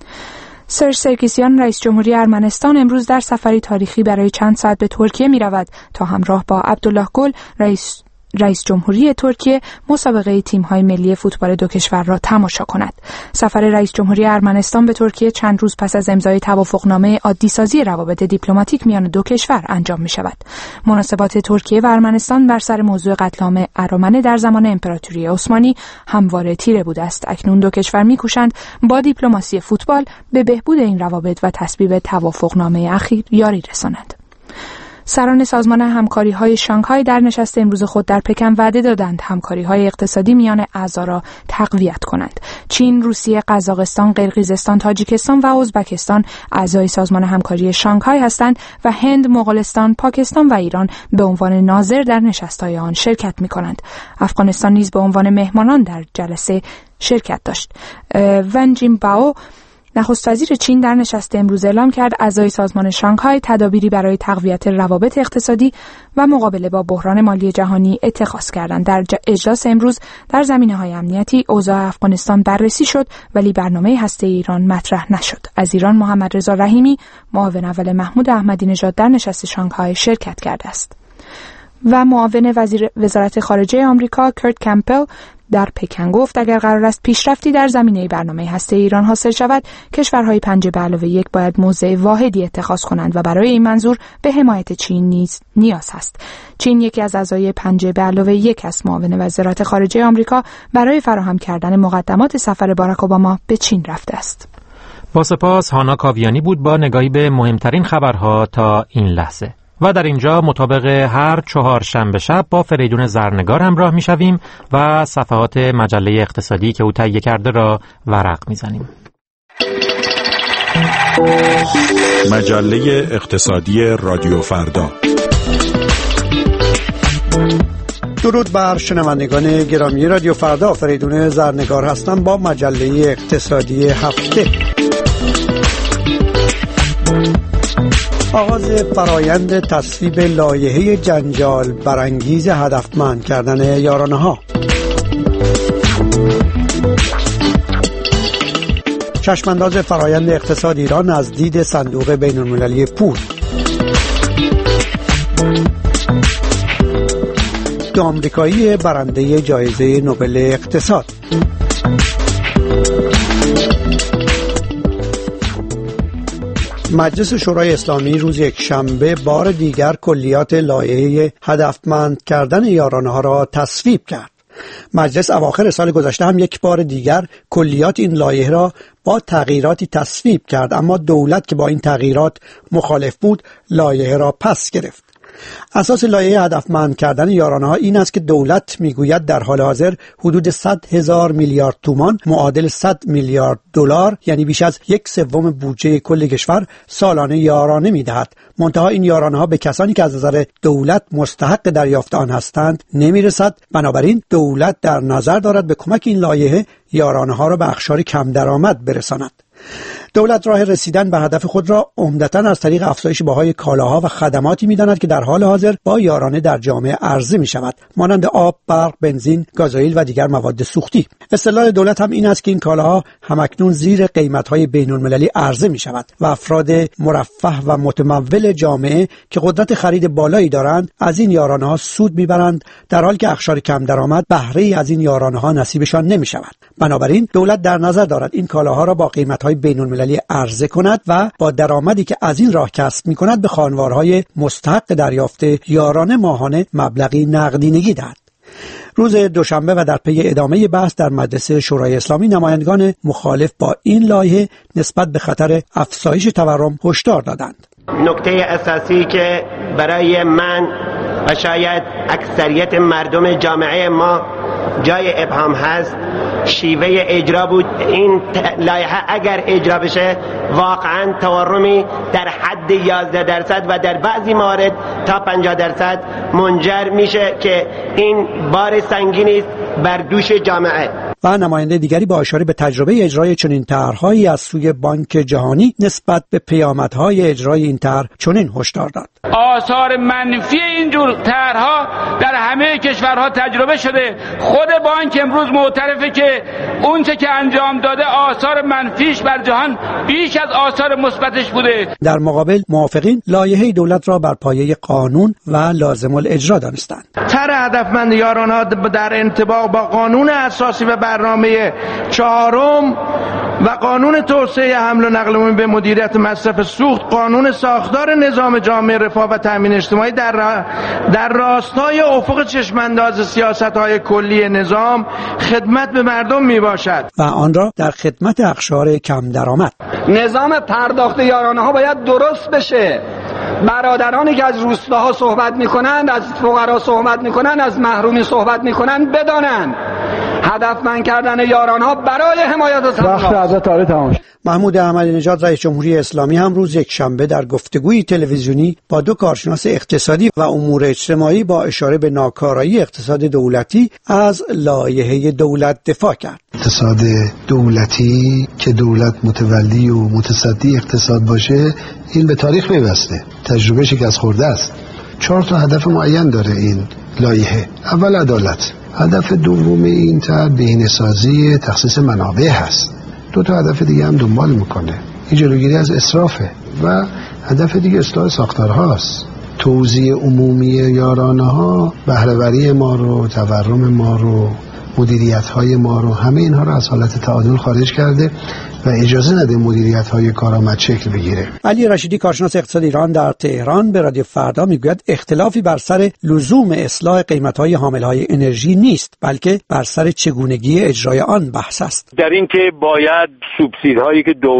سرژ سرکیسیان، رئیس جمهوری ارمنستان، امروز در سفری تاریخی برای چند ساعت به ترکیه می‌رود تا همراه با عبدالله گل، رئیس رئیس جمهوری ترکیه، مسابقه تیم‌های ملی فوتبال دو کشور را تماشا کند. سفر رئیس جمهوری ارمنستان به ترکیه چند روز پس از امضای توافقنامه عادی‌سازی روابط دیپلماتیک میان دو کشور انجام می‌شود. مناسبات ترکیه و ارمنستان بر سر موضوع قتل عام ارامنه در زمان امپراتوری عثمانی همواره تیره بوده است. اکنون دو کشور می‌کوشند با دیپلماسی فوتبال به بهبود این روابط و تصویب توافقنامه اخیر یاری رسانند. سران سازمان همکاری‌های شانگهای در نشست امروز خود در پکن وعده دادند همکاری‌های اقتصادی میان اعضا را تقویت کنند. چین، روسیه، قزاقستان، قرقیزستان، تاجیکستان و ازبکستان اعضای سازمان همکاری شانگهای هستند و هند، مغولستان، پاکستان و ایران به عنوان ناظر در نشست‌های آن شرکت می‌کنند. افغانستان نیز به عنوان مهمانان در جلسه شرکت داشت. ون جینبائو، نخست وزیر چین، در نشست امروز اعلام کرد اعضای سازمان شانگهای تدابیری برای تقویت روابط اقتصادی و مقابله با بحران مالی جهانی اتخاذ کردند. در اجلاس امروز در زمینه‌های امنیتی اوضاع افغانستان بررسی شد ولی برنامه هسته ایران مطرح نشد. از ایران محمد رضا رحیمی، معاون اول محمود احمدی نژاد، در نشست شانگهای شرکت کرده است. و معاون وزیر وزارت خارجه آمریکا کرت کمپل در پکن گفت اگر قرار است پیشرفتی در زمینه برنامه هسته ایران حاصل شود، کشورهای پنج به علاوه یک باید موضع واحدی اتخاذ کنند و برای این منظور به حمایت چین نیز نیاز است. چین یکی از اعضای پنج به علاوه یک است. معاون وزارت خارجه آمریکا برای فراهم کردن مقدمات سفر باراک اوباما به چین رفته است. با سپاس. هانا کاویانی بود با نگاهی به مهمترین خبرها تا این لحظه. و در اینجا مطابق هر چهار شنبه شب با فریدون زرنگار همراه میشویم و صفحات مجله اقتصادی که او تهیه کرده را ورق میزنیم. مجله اقتصادی رادیو فردا. درود بر شنوندگان گرامی رادیو فردا، فریدون زرنگار هستم با مجله اقتصادی هفته. آغاز فرایند تصویب لایحه جنجال برانگیز هدفمند کردن یارانه‌ها. چشمانداز فرایند اقتصاد ایران از دید صندوق بین‌المللی پول. دو آمریکایی برنده جایزه نوبل اقتصاد. مجلس شورای اسلامی روز یکشنبه بار دیگر کلیات لایحه هدفمند کردن یارانه‌ها را تصویب کرد. مجلس اواخر سال گذشته هم یک بار دیگر کلیات این لایحه را با تغییراتی تصویب کرد، اما دولت که با این تغییرات مخالف بود لایحه را پس گرفت. اساس لایحه هدفمند کردن یارانه‌ها این است که دولت میگوید در حال حاضر حدود صد هزار میلیارد تومان معادل صد میلیارد دلار، یعنی بیش از یک سوم بودجه کل کشور سالانه یارانه میدهد. منتها این یارانه‌ها به کسانی که از نظر دولت مستحق دریافت آن هستند نمیرسد. بنابراین دولت در نظر دارد به کمک این لایحه یارانه‌ها را به اقشار کم درآمد برساند. دولت راه رسیدن به هدف خود را عمدتاً از طریق افزایش بهای کالاها و خدماتی می‌داند که در حال حاضر با یارانه در جامعه عرضه می‌شود، مانند آب، برق، بنزین، گازوئیل و دیگر مواد سوختی. استدلال دولت هم این است که این کالاها همکنون زیر قیمت‌های بین‌المللی عرضه می‌شود و افراد مرفه و متمول جامعه که قدرت خرید بالایی دارند از این یارانه‌ها سود می‌برند، در حالی که اقشار کم درآمد بهره‌ای از این یارانه‌ها نصیبشان نمی‌شود. بنابراین دولت در نظر دارد این کالاها را با قیمت‌های بین‌المللی عرضه کند و با درآمدی که از این راه کسب می‌کند به خانوارهای مستحق دریافت یارانه ماهانه مبلغی نقدینگی دهد. روز دوشنبه و در پی ادامه بحث در مجلس شورای اسلامی نمایندگان مخالف با این لایحه نسبت به خطر افزایش تورم هشدار دادند. نکته اساسی که برای من و شاید اکثریت مردم جامعه ما جای ابهام هست شیوه اجرا بود. این لایحه اگر اجرا بشه واقعا تورمی در حد یازده درصد و در بعضی موارد تا پنجاه درصد منجر میشه که این بار سنگینی است بر دوش جامعه. و نماینده دیگری با اشاره به تجربه اجرای چنین طرح‌هایی از سوی بانک جهانی نسبت به پیامدهای اجرای این طرح چنین هشدار داد: آثار منفی این جور طرح‌ها در همه کشورها تجربه شده. خود بانک امروز معترفه که اونچه که انجام داده آثار منفیش بر جهان بیش از آثار مثبتش بوده. در مقابل موافقین لایحه دولت را بر پایه قانون و لازم الاجرا دانستند. طرح هدفمند یارانه‌ها در انطباق با قانون اساسی و برنامه چهارم و قانون توسعه حمل و نقل عمومی به مدیریت مصرف سوخت، قانون ساختار نظام جامعه رفاه و تامین اجتماعی در را... در راستای افق چشمانداز سیاست‌های کلی نظام خدمت به مردم میباشد و آن را در خدمت اقشار کم درآمد. نظام پرداخت یارانه‌ها باید درست بشه. برادرانی که از روستاها صحبت میکنند، از فقرا صحبت میکنند، از محرومی صحبت میکنند بدانند هدفمند کردن یارانه‌ها برای حمایت از وقت از تاریخ تمام. محمود احمدی نژاد رئیس جمهوری اسلامی هم روز یکشنبه در گفتگوی تلویزیونی با دو کارشناس اقتصادی و امور اجتماعی با اشاره به ناکارایی اقتصاد دولتی از لایحه دولت دفاع کرد. اقتصاد دولتی که دولت متولی و متصدی اقتصاد باشه این به تاریخ پیوسته، تجربه شکست خورده است. چهار تا هدف معین داره این لایحه. اول عدالت، هدف دوم این طرح بهینه‌سازی تخصیص منابع هست. دو تا هدف دیگه هم دنبال میکنه، این جلوگیری از اسرافه و هدف دیگه اصلاح ساختارهاست. توزیع عمومی یارانه‌ها بهره‌وری ما رو، تورم ما رو، مدیریت‌های ما رو، همه اینها رو از حالت تعادل خارج کرده و اجازه نده مدیریت‌های کارآمد شکل بگیره. علی رشیدی کارشناس اقتصاد ایران در تهران به رادیو فردا میگوید اختلافی بر سر لزوم اصلاح قیمت‌های حامل‌های انرژی نیست، بلکه بر سر چگونگی اجرای آن بحث است. در این که باید سوبسیدهایی که دولت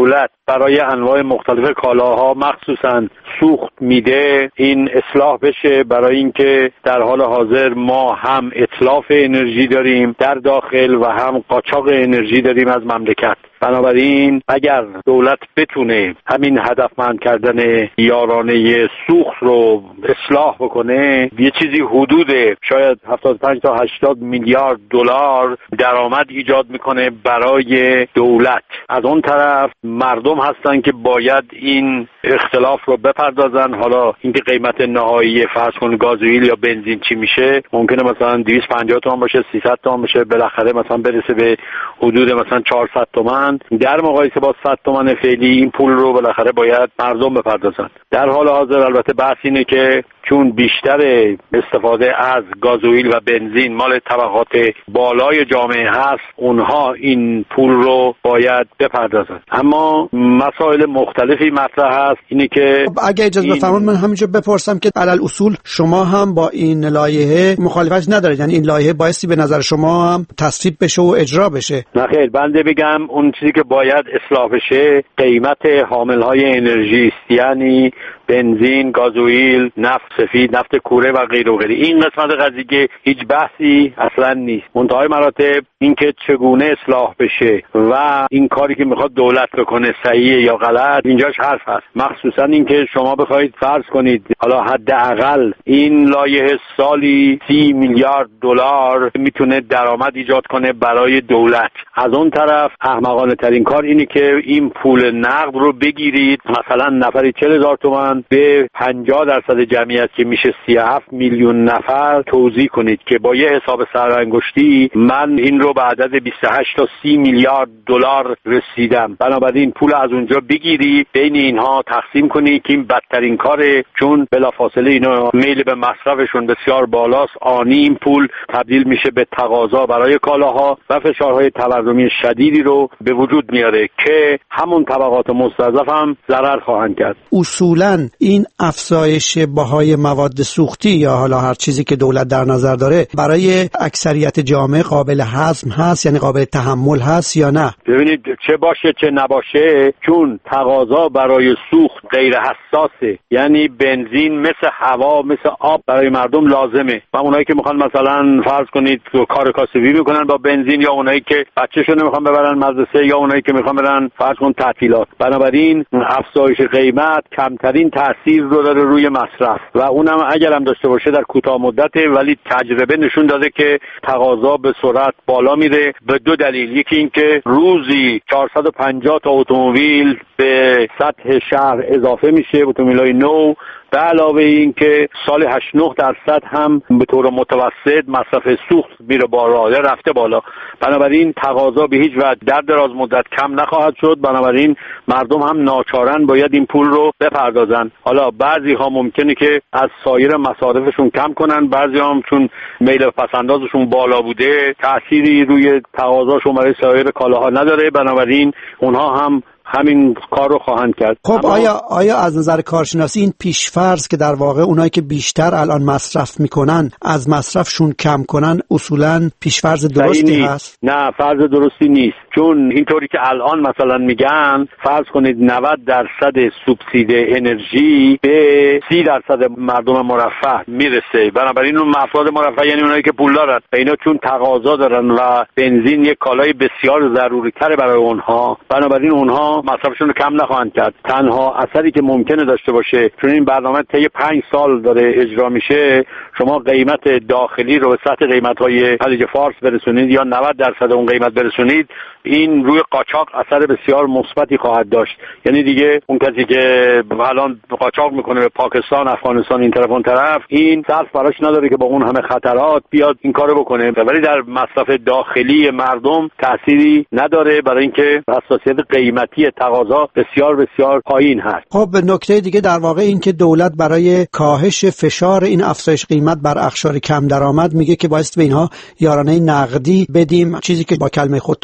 برای انواع مختلف کالاها مخصوصا سوخت میده این اصلاح بشه، برای اینکه در حال حاضر ما هم اتلاف انرژی داریم در داخل و هم قاچاق انرژی داریم از مملکت. بنابراین اگر دولت بتونه همین هدفمند کردن یارانه سوخت رو اصلاح بکنه، یه چیزی حدود شاید هفتاد و پنج تا هشتاد میلیارد دلار درآمد ایجاد میکنه برای دولت. از اون طرف مردم هستن که باید این اختلاف رو بپردازن. حالا اینکه قیمت نهایی فرض کن گازوئیل یا بنزین چی میشه، ممکنه مثلا دویست و پنجاه تومان باشه، سیصد تومان باشه، بالاخره مثلا برسه به حدود مثلا چهارصد تومان. در مقایسه با صد تومان فعلی این پول رو بالاخره باید مردم بپردازن. در حال حاضر البته بحث اینه که چون بیشتر استفاده از گازوئیل و بنزین مال طبقات بالای جامعه هست، اونها این پول رو باید بپردازن. اما مسائل مختلفی مطرح هست. اینه که اگه اجازه این... بفرمایید من همینجا بپرسم که علل اصول شما هم با این لایحه مخالفت ندارید؟ یعنی این لایحه بایستی به نظر شما هم تصویب بشه و اجرا بشه؟ نه خیر، بنده بگم اون چیزی که باید اصلاح بشه قیمت حاملهای انرژی است، یعنی بنزین، گازوئیل، نفت سفید، نفت کوره و غیر و غیره. این قسمت قضیه هیچ بحثی اصلا نیست. منتهای مراتب اینکه چگونه اصلاح بشه و این کاری که میخواد دولت بکنه صحیح یا غلط، اینجاش حرف هست. مخصوصا اینکه شما بخواید فرض کنید حالا حداقل این لایحه سالی سی میلیارد دلار میتونه درآمد ایجاد کنه برای دولت. از اون طرف احمقانه ترین کار اینه که این پول نقد رو بگیرید، مثلا نفری چهل هزار تومان به پنجاه درصد جمعیت که میشه سی و هفت میلیون نفر توزیع کنید که با یه حساب سرانگشتی من این رو به عدد بیست و هشت تا سی میلیارد دلار رسیدم. بنابراین پول از اونجا بگیری بین اینها تقسیم کنی که این بدترین کاره، چون بلافاصله اینا میل به مصرفشون بسیار بالاست. آنی این پول تبدیل میشه به تقاضا برای کالاها و فشارهای تورمی شدیدی رو به وجود میاره که همون طبقات مستضعف هم ضرر خواهند کرد. اصولاً این افزایش بهای مواد سوختی یا حالا هر چیزی که دولت در نظر داره برای اکثریت جامعه قابل هضم هست، یعنی قابل تحمل هست یا نه؟ ببینید چه باشه چه نباشه، چون تقاضا برای سوخت غیر حساسه، یعنی بنزین مثل هوا مثل آب برای مردم لازمه و اونایی که میخوان مثلا فرض کنید کار کاسبی میکنن با بنزین، یا اونایی که بچه‌شون نمیخوان ببرن مدرسه، یا اونایی که میخوان برن فرض کن تعطیلات. بنابراین افزایش قیمت کمترین تاثیر رو داره روی مصرف و اونم اگر هم داشته باشه در کوتاه مدته، ولی تجربه نشون داده که تقاضا به سرعت بالا میره به دو دلیل. یکی این که روزی چهارصد و پنجاه تا اتومبیل به سطح شهر اضافه میشه، اتومبیل‌های نو، به علاوه این که سال هشت نه درصد هم به طور متوسط مصرف سوخت میره بالا، رفته بالا. بنابراین تقاضا به هیچ وجه در دراز مدت کم نخواهد شد. بنابراین مردم هم ناچارن باید این پول رو بپردازن. حالا بعضی ها ممکنه که از سایر مصارفشون کم کنن، بعضی هم چون میل پسندازشون بالا بوده تأثیری روی تقاضاشون برای سایر کالاها نداره، بنابراین اونها هم همین کار رو خواهند کرد. خب اما آیا آیا از نظر کارشناسی این پیشفرض که در واقع اونایی که بیشتر الان مصرف میکنن از مصرفشون کم کنن اصولا پیشفرض درستی هست؟ نه، فرض درستی نیست. چون اینطوری که الان مثلا میگن فرض کنید نود درصد سوبسید انرژی به سی درصد مردم مرفه میرسه. بنابراین اون افراد مرفه یعنی اونایی که پول دارن و اینا چون تقاضا دارن و بنزین یک کالای بسیار ضروری تره برای اونها، بنابراین اونها مصرفشون رو کم نخواهند کرد. تنها اثری که ممکنه داشته باشه، چون این برنامه طی پنج سال داره اجرا میشه، شما قیمت داخلی رو به سطح قیمت‌های خلیج فارس برسونید یا نود درصد اون قیمت برسونید، این روی قاچاق اثر بسیار مثبتی خواهد داشت. یعنی دیگه اون کسی که الان قاچاق میکنه به پاکستان، افغانستان، این طرف اون طرف، این صرف براش نداره که با اون همه خطرات بیاد این کارو بکنه، ولی در مصرف داخلی مردم تأثیری نداره برای اینکه حساسیت قیمتی تقاضا بسیار بسیار پایین هست. خب نکته دیگه در واقع این که دولت برای کاهش فشار این افزایش قیمت بر اقشار کم درآمد میگه که باید به اینها یارانه نقدی بدیم، چیزی که با کلمه خودتون بگیم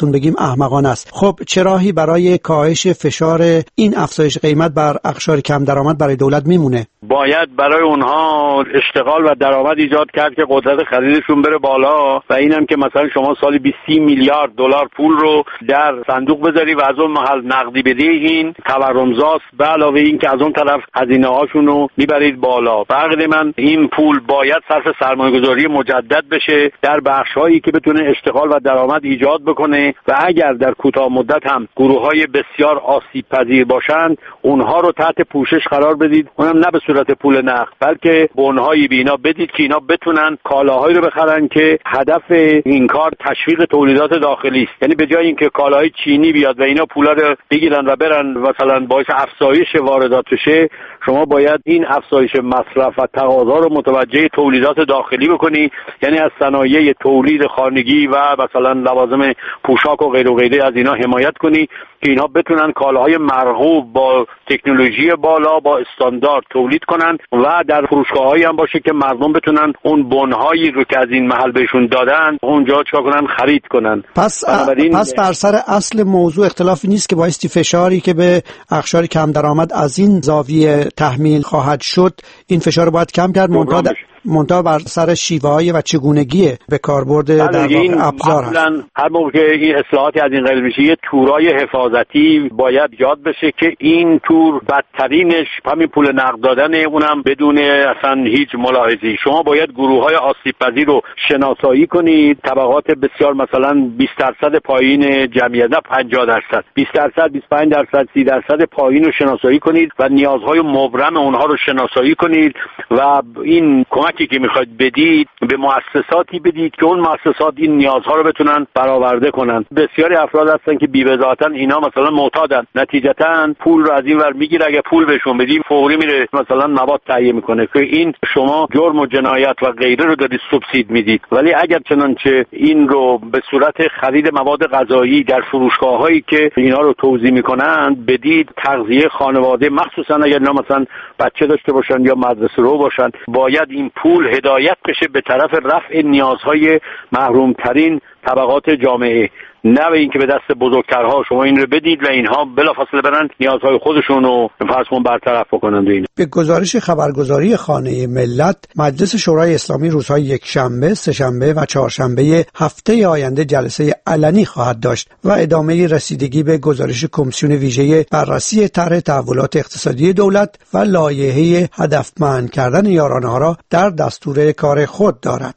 احمقانه است. خب چه راهی برای کاهش فشار این افزایش قیمت بر اقشار کم درآمد برای دولت میمونه؟ باید برای اونها اشتغال و درآمد ایجاد کرد که قدرت خریدشون بره بالا و اینم که مثلا شما سالی بیست میلیارد دلار پول رو در صندوق بذاری و از اون محل نقدی بدی، این تورمزاست. به علاوه این که از اون طرف هزینه هاشون رو میبرید بالا. فقط من این پول باید صرف سرمایه‌گذاری مجدد بشه در بخش‌هایی که بتونه اشتغال و درآمد ایجاد بکنه و اگر در کوتاه مدت هم گروه‌های بسیار آسیب پذیر باشند اونها رو تحت پوشش قرار بدید، اونم نه به صورت پول نقد بلکه بن‌های بینا بدید که اینا بتونن کالاهایی رو بخرن که هدف این کار تشویق تولیدات داخلی است. یعنی به جای اینکه کالاهای چینی بیاد و اینا پولا رو بگیرن و برن مثلا باعث افزایش واردات بشه، شما باید این افزایش مصرف و تقاضا رو متوجه تولیدات داخلی بکنی، یعنی از صنایع تولید خانگی و مثلا لوازم پوشاک و غیر و غیره از اینا حمایت کنی که اینها بتونن کالاهای مرغوب با تکنولوژی بالا با استاندارد تولید کنن و در فروشگاه‌هایی هم باشه که مردم بتونن اون بن‌هایی رو که از این محل بهشون دادن اونجا چیکار کنن، خرید کنن. پس پس بر سر اصل موضوع اختلافی نیست که بایستی فشاری که به اقشار کم درآمد از این زاویه تحمیل خواهد شد این فشار رو باید کم کرد، منتها منتها بر سر شیوه‌های و چگونگی به کاربرد در واقع ابزار هست. هر موقع که این اصلاحاتی از این قبیل بشه یه تورای حفاظتی باید یاد بشه که این تور بدترینش همین پول نقد دادن، اونم بدون اصلا هیچ ملاحظه‌ای. شما باید گروه‌های آسیب پذیر رو شناسایی کنید، طبقات بسیار مثلا بیست درصد پایین جمعیت، نه پنجاه درصد، بیست درصد، بیست و پنج درصد، سی درصد پایین رو شناسایی کنید و نیازهای مبرم اونها رو شناسایی کنید و این کمکی که میخواید بدید به مؤسساتی بدید که اون مؤسسات این نیازها رو بتونن برآورده کنن. بسیاری افراد هستن که بی‌وضاحتن اینا مثلا معتادن، نتیجتاً پول رو از این ور میگیره، اگه پول بهشون بدید فوری میره مثلا مواد تهیه میکنه که این شما جرم و جنایت و غیره رو دارید سوبسید میدید. ولی اگر چنانچه این رو به صورت خرید مواد غذایی در فروشگاه‌هایی که اینا رو توزیع میکنن بدید، تغذیه خانواده مخصوصا اگر اینا مثلا بچه داشته باشن یا مدرسه رو باشن، باید این پول هدایت بشه به طرف رفع نیازهای محرومترین طبقات جامعه، نه به اینکه به دست بزرگترها شما این رو بدید و اینها بلافاصله برن نیازهای خودشون رو فرض کن برطرف بکنن. این به گزارش خبرگزاری خانه ملت، مجلس شورای اسلامی روزهای یکشنبه، سه‌شنبه و چهارشنبه هفته آینده جلسه علنی خواهد داشت و ادامه رسیدگی به گزارش کمیسیون ویژه بررسی طرح تحولات اقتصادی دولت و لایحه هدفمند کردن یارانه‌ها را در دستور کار خود دارد.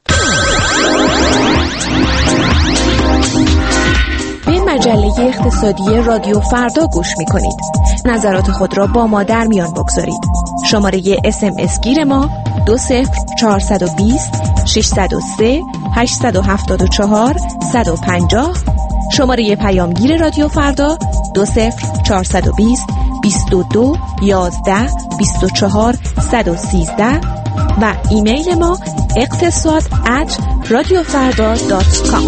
به مجله اقتصادی رادیو فردا گوش می کنید. نظرات خود را با ما در میان بگذارید. شماره اس ام اس گیر ما دو صفر چهارصد و بیست ششصد و سه هشتصد و هفتاد و چهار صد و پنجاه. شماره پیامگیر رادیو فردا دو صفر چهارصد و بیست بیست و دو یازده بیست و چهار صد و سیزده و ایمیل ما اقتصاد ات رادیو فردا دات کام.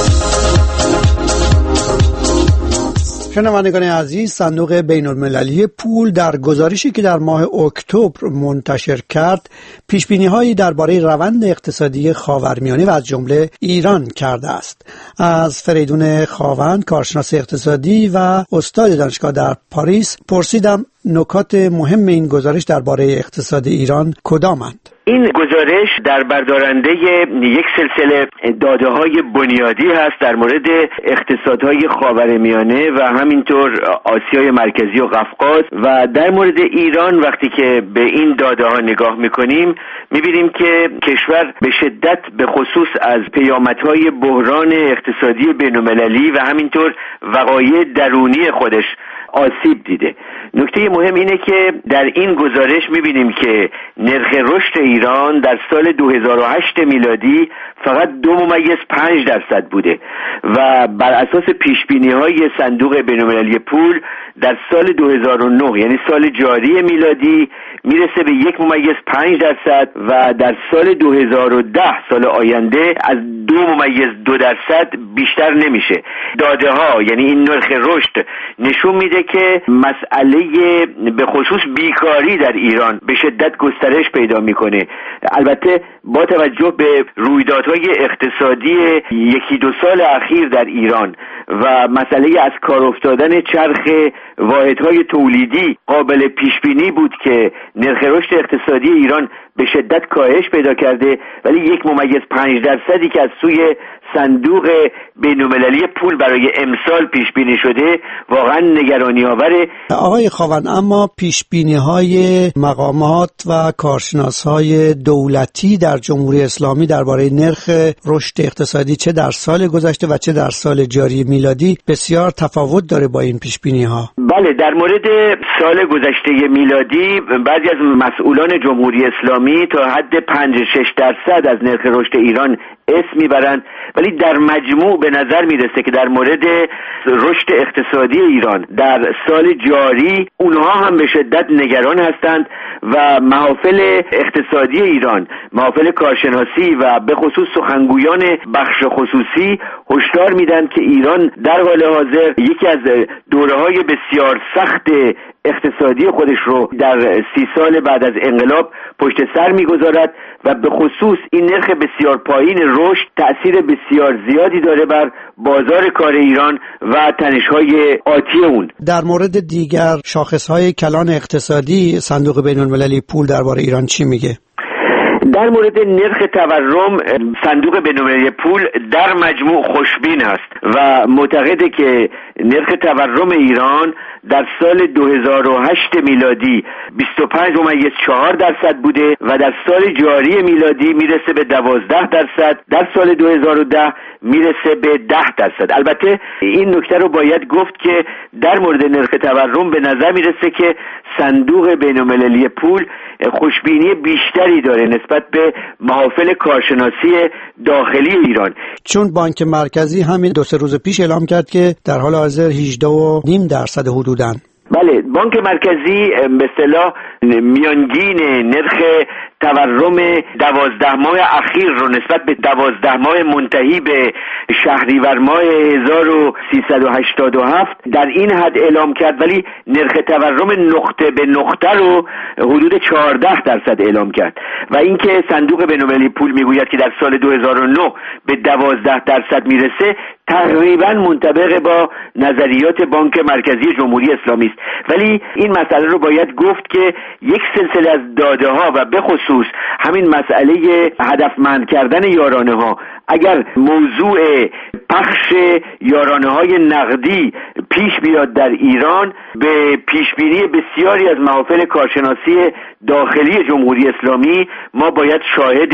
شنوندگان عزیز، صندوق بین المللی پول در گزارشی که در ماه اکتبر منتشر کرد پیشبینی هایی درباره روند اقتصادی خاورمیانه و از جمله ایران کرده است. از فریدون خاوند، کارشناس اقتصادی و استاد دانشگاه در پاریس، پرسیدم نکات مهم این گزارش درباره اقتصاد ایران کدامند؟ این گزارش در بردارنده یک سلسله داده‌های بنیادی هست در مورد اقتصادهای خاورمیانه و همینطور آسیای مرکزی و قفقاز و در مورد ایران. وقتی که به این داده‌ها نگاه می‌کنیم می‌بینیم که کشور به شدت به خصوص از پیامدهای بحران اقتصادی بین‌المللی و همینطور وقایع درونی خودش آسیب دیده. نکته مهم اینه که در این گزارش می‌بینیم که نرخ رشد ایران در سال دو هزار و هشت میلادی فقط دو ممیز پنج درصد بوده و بر اساس پیشبینی‌های صندوق بین‌المللی پول در سال دو هزار و نه یعنی سال جاری میلادی میرسه به یک ممیز پنج درصد و در سال دو هزار و ده سال آینده از دو ممیز دو درصد بیشتر نمیشه. داده ها یعنی این نرخ رشد نشون میده که مسئله به خصوص بیکاری در ایران به شدت گسترش پیدا میکنه. البته با توجه به رویدادهای تغییرات‌های اقتصادی یکی دو سال اخیر در ایران و مسئله از کار افتادن چرخ واحدهای تولیدی قابل پیش بینی بود که نرخ رشد اقتصادی ایران به شدت کاهش پیدا کرده، ولی یک ممیز پنج درصدی که از سوی صندوق بین‌المللی پول برای امسال پیش بینی شده واقعا نگرانی آوره. آقای خاوند، اما پیش بینی های مقامات و کارشناس های دولتی در جمهوری اسلامی درباره نرخ رشد اقتصادی چه در سال گذشته و چه در سال جاری میلادی بسیار تفاوت داره با این پیش بینی ها. بله، در مورد سال گذشته میلادی بعضی از مسئولان جمهوری اسلامی تا حد پنج شش درصد از نرخ رشد ایران اسم میبرند، ولی در مجموع به نظر میرسه که در مورد رشد اقتصادی ایران در سال جاری اونها هم به شدت نگران هستند و محافل اقتصادی ایران، محافل کارشناسی و به خصوص سخنگویان بخش خصوصی هشدار میدن که ایران در حال حاضر یکی از دوره‌های بسیار سخت اقتصادی خودش رو در سی سال بعد از انقلاب پشت سر میگذارد و به خصوص این نرخ بسیار پایین رشد تأثیر بسیار زیادی داره بر بازار کار ایران و تنش‌های آتی اون. در مورد دیگر شاخص‌های کلان اقتصادی صندوق بین‌المللی پول درباره ایران چی میگه؟ در مورد نرخ تورم صندوق بین‌المللی پول در مجموع خوشبین است و معتقده که نرخ تورم ایران در سال دو هزار و هشت میلادی بیست و پنج ممیز چهار درصد بوده و در سال جاری میلادی میرسه به دوازده درصد، در سال دو هزار و ده میرسه به ده درصد. البته این نکته رو باید گفت که در مورد نرخ تورم به نظر میرسه که صندوق بین‌المللی پول خوشبینی بیشتری داره نسبت به محافل کارشناسی داخلی ایران، چون بانک مرکزی همین دو سه روز پیش اعلام کرد که در حال حاضر هجده و نیم درصد حدوداً. بله، بانک مرکزی به اصطلاح میانگین نرخ تورم دوازده ماه اخیر رو نسبت به دوازده ماه منتهی به شهریور ماه هزار و سیصد و هشتاد و هفت در این حد اعلام کرد، ولی نرخ تورم نقطه به نقطه رو حدود چهارده درصد اعلام کرد و اینکه صندوق بین‌المللی پول میگوید که در سال دو هزار و نه به دوازده درصد میرسه تقریبا منطبق با نظریات بانک مرکزی جمهوری اسلامی است. ولی این مسئله رو باید گفت که یک سلسله از داده ها و به خصوص همین مسئله هدفمند کردن یارانه ها اگر موضوع پخش یارانه های نقدی پیش بیاد در ایران، به پیشبینی بسیاری از محافل کارشناسی داخلی جمهوری اسلامی ما باید شاهد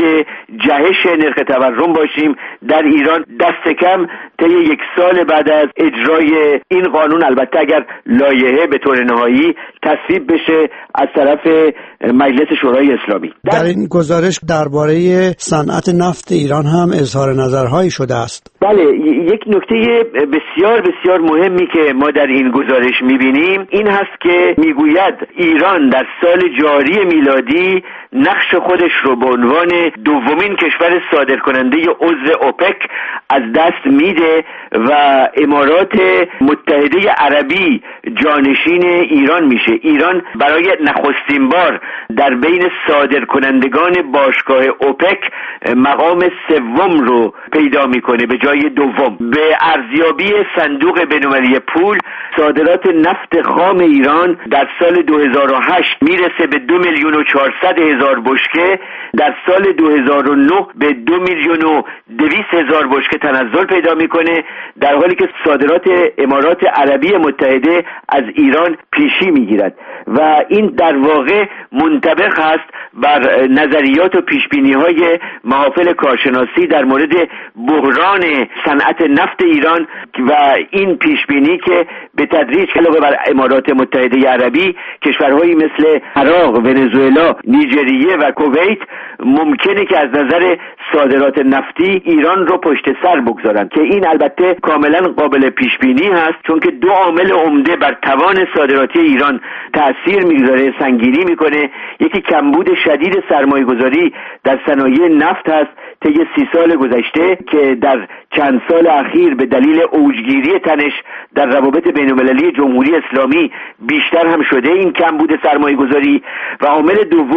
جهش نرخ تورم باشیم در ایران دست کم طی یک سال بعد از اجرای این قانون، البته اگر لایحه به طور نهایی تصویب بشه از طرف مجلس شورای اسلامی. در, در این گزارش درباره صنعت نفت ایران هم اظهار نظرهایی شده است. بله، یک نکته بسیار بسیار مهمی که ما در این گزارش میبینیم این هست که میگوید ایران در سال جاری میلادی نقش خودش رو به عنوان دومین کشور صادرکننده عضو اوپک از دست میده و امارات متحده عربی جانشین ایران میشه. ایران برای نخستین بار در بین صادرکنندگان باشگاه اوپک مقام سوم رو پیدا میکنه به جای دوم. به ارزیابی صندوق بین‌المللی پول صادرات نفت خام ایران در سال دو هزار و هشت میرسه به دو میلیون و چهارصد هزار بشکه، در سال دو هزار و نه به دو میلیون و دویست هزار بشکه تنزل پیدا میکنه، در حالی که صادرات امارات عربی متحده از ایران پیشی میگیرد و این در واقع منطبق است بر نظریات و پیشبینی های محافل کارشناسی در مورد بحران صنعت نفت ایران و این پیشبینی که به تدریج علاوه بر امارات متحده عربی کشورهایی مثل عراق، ونزوئلا، نیجریه و کویت ممکنه که از نظر صادرات نفتی ایران رو پشت سر بگذارند که این البته کاملا قابل پیش بینی هست، چون که دو عامل عمده بر توان صادراتی ایران تأثیر میگذاره، سنگینی میکنه. یکی کمبود شدید سرمایه گذاری در صنایع نفت هست طی سی سال گذشته که در چند سال اخیر به دلیل اوجگیری تنش در روابط بین‌المللی جمهوری اسلامی بیشتر هم شده این کمبود سرمایه گذاری. و عامل دوم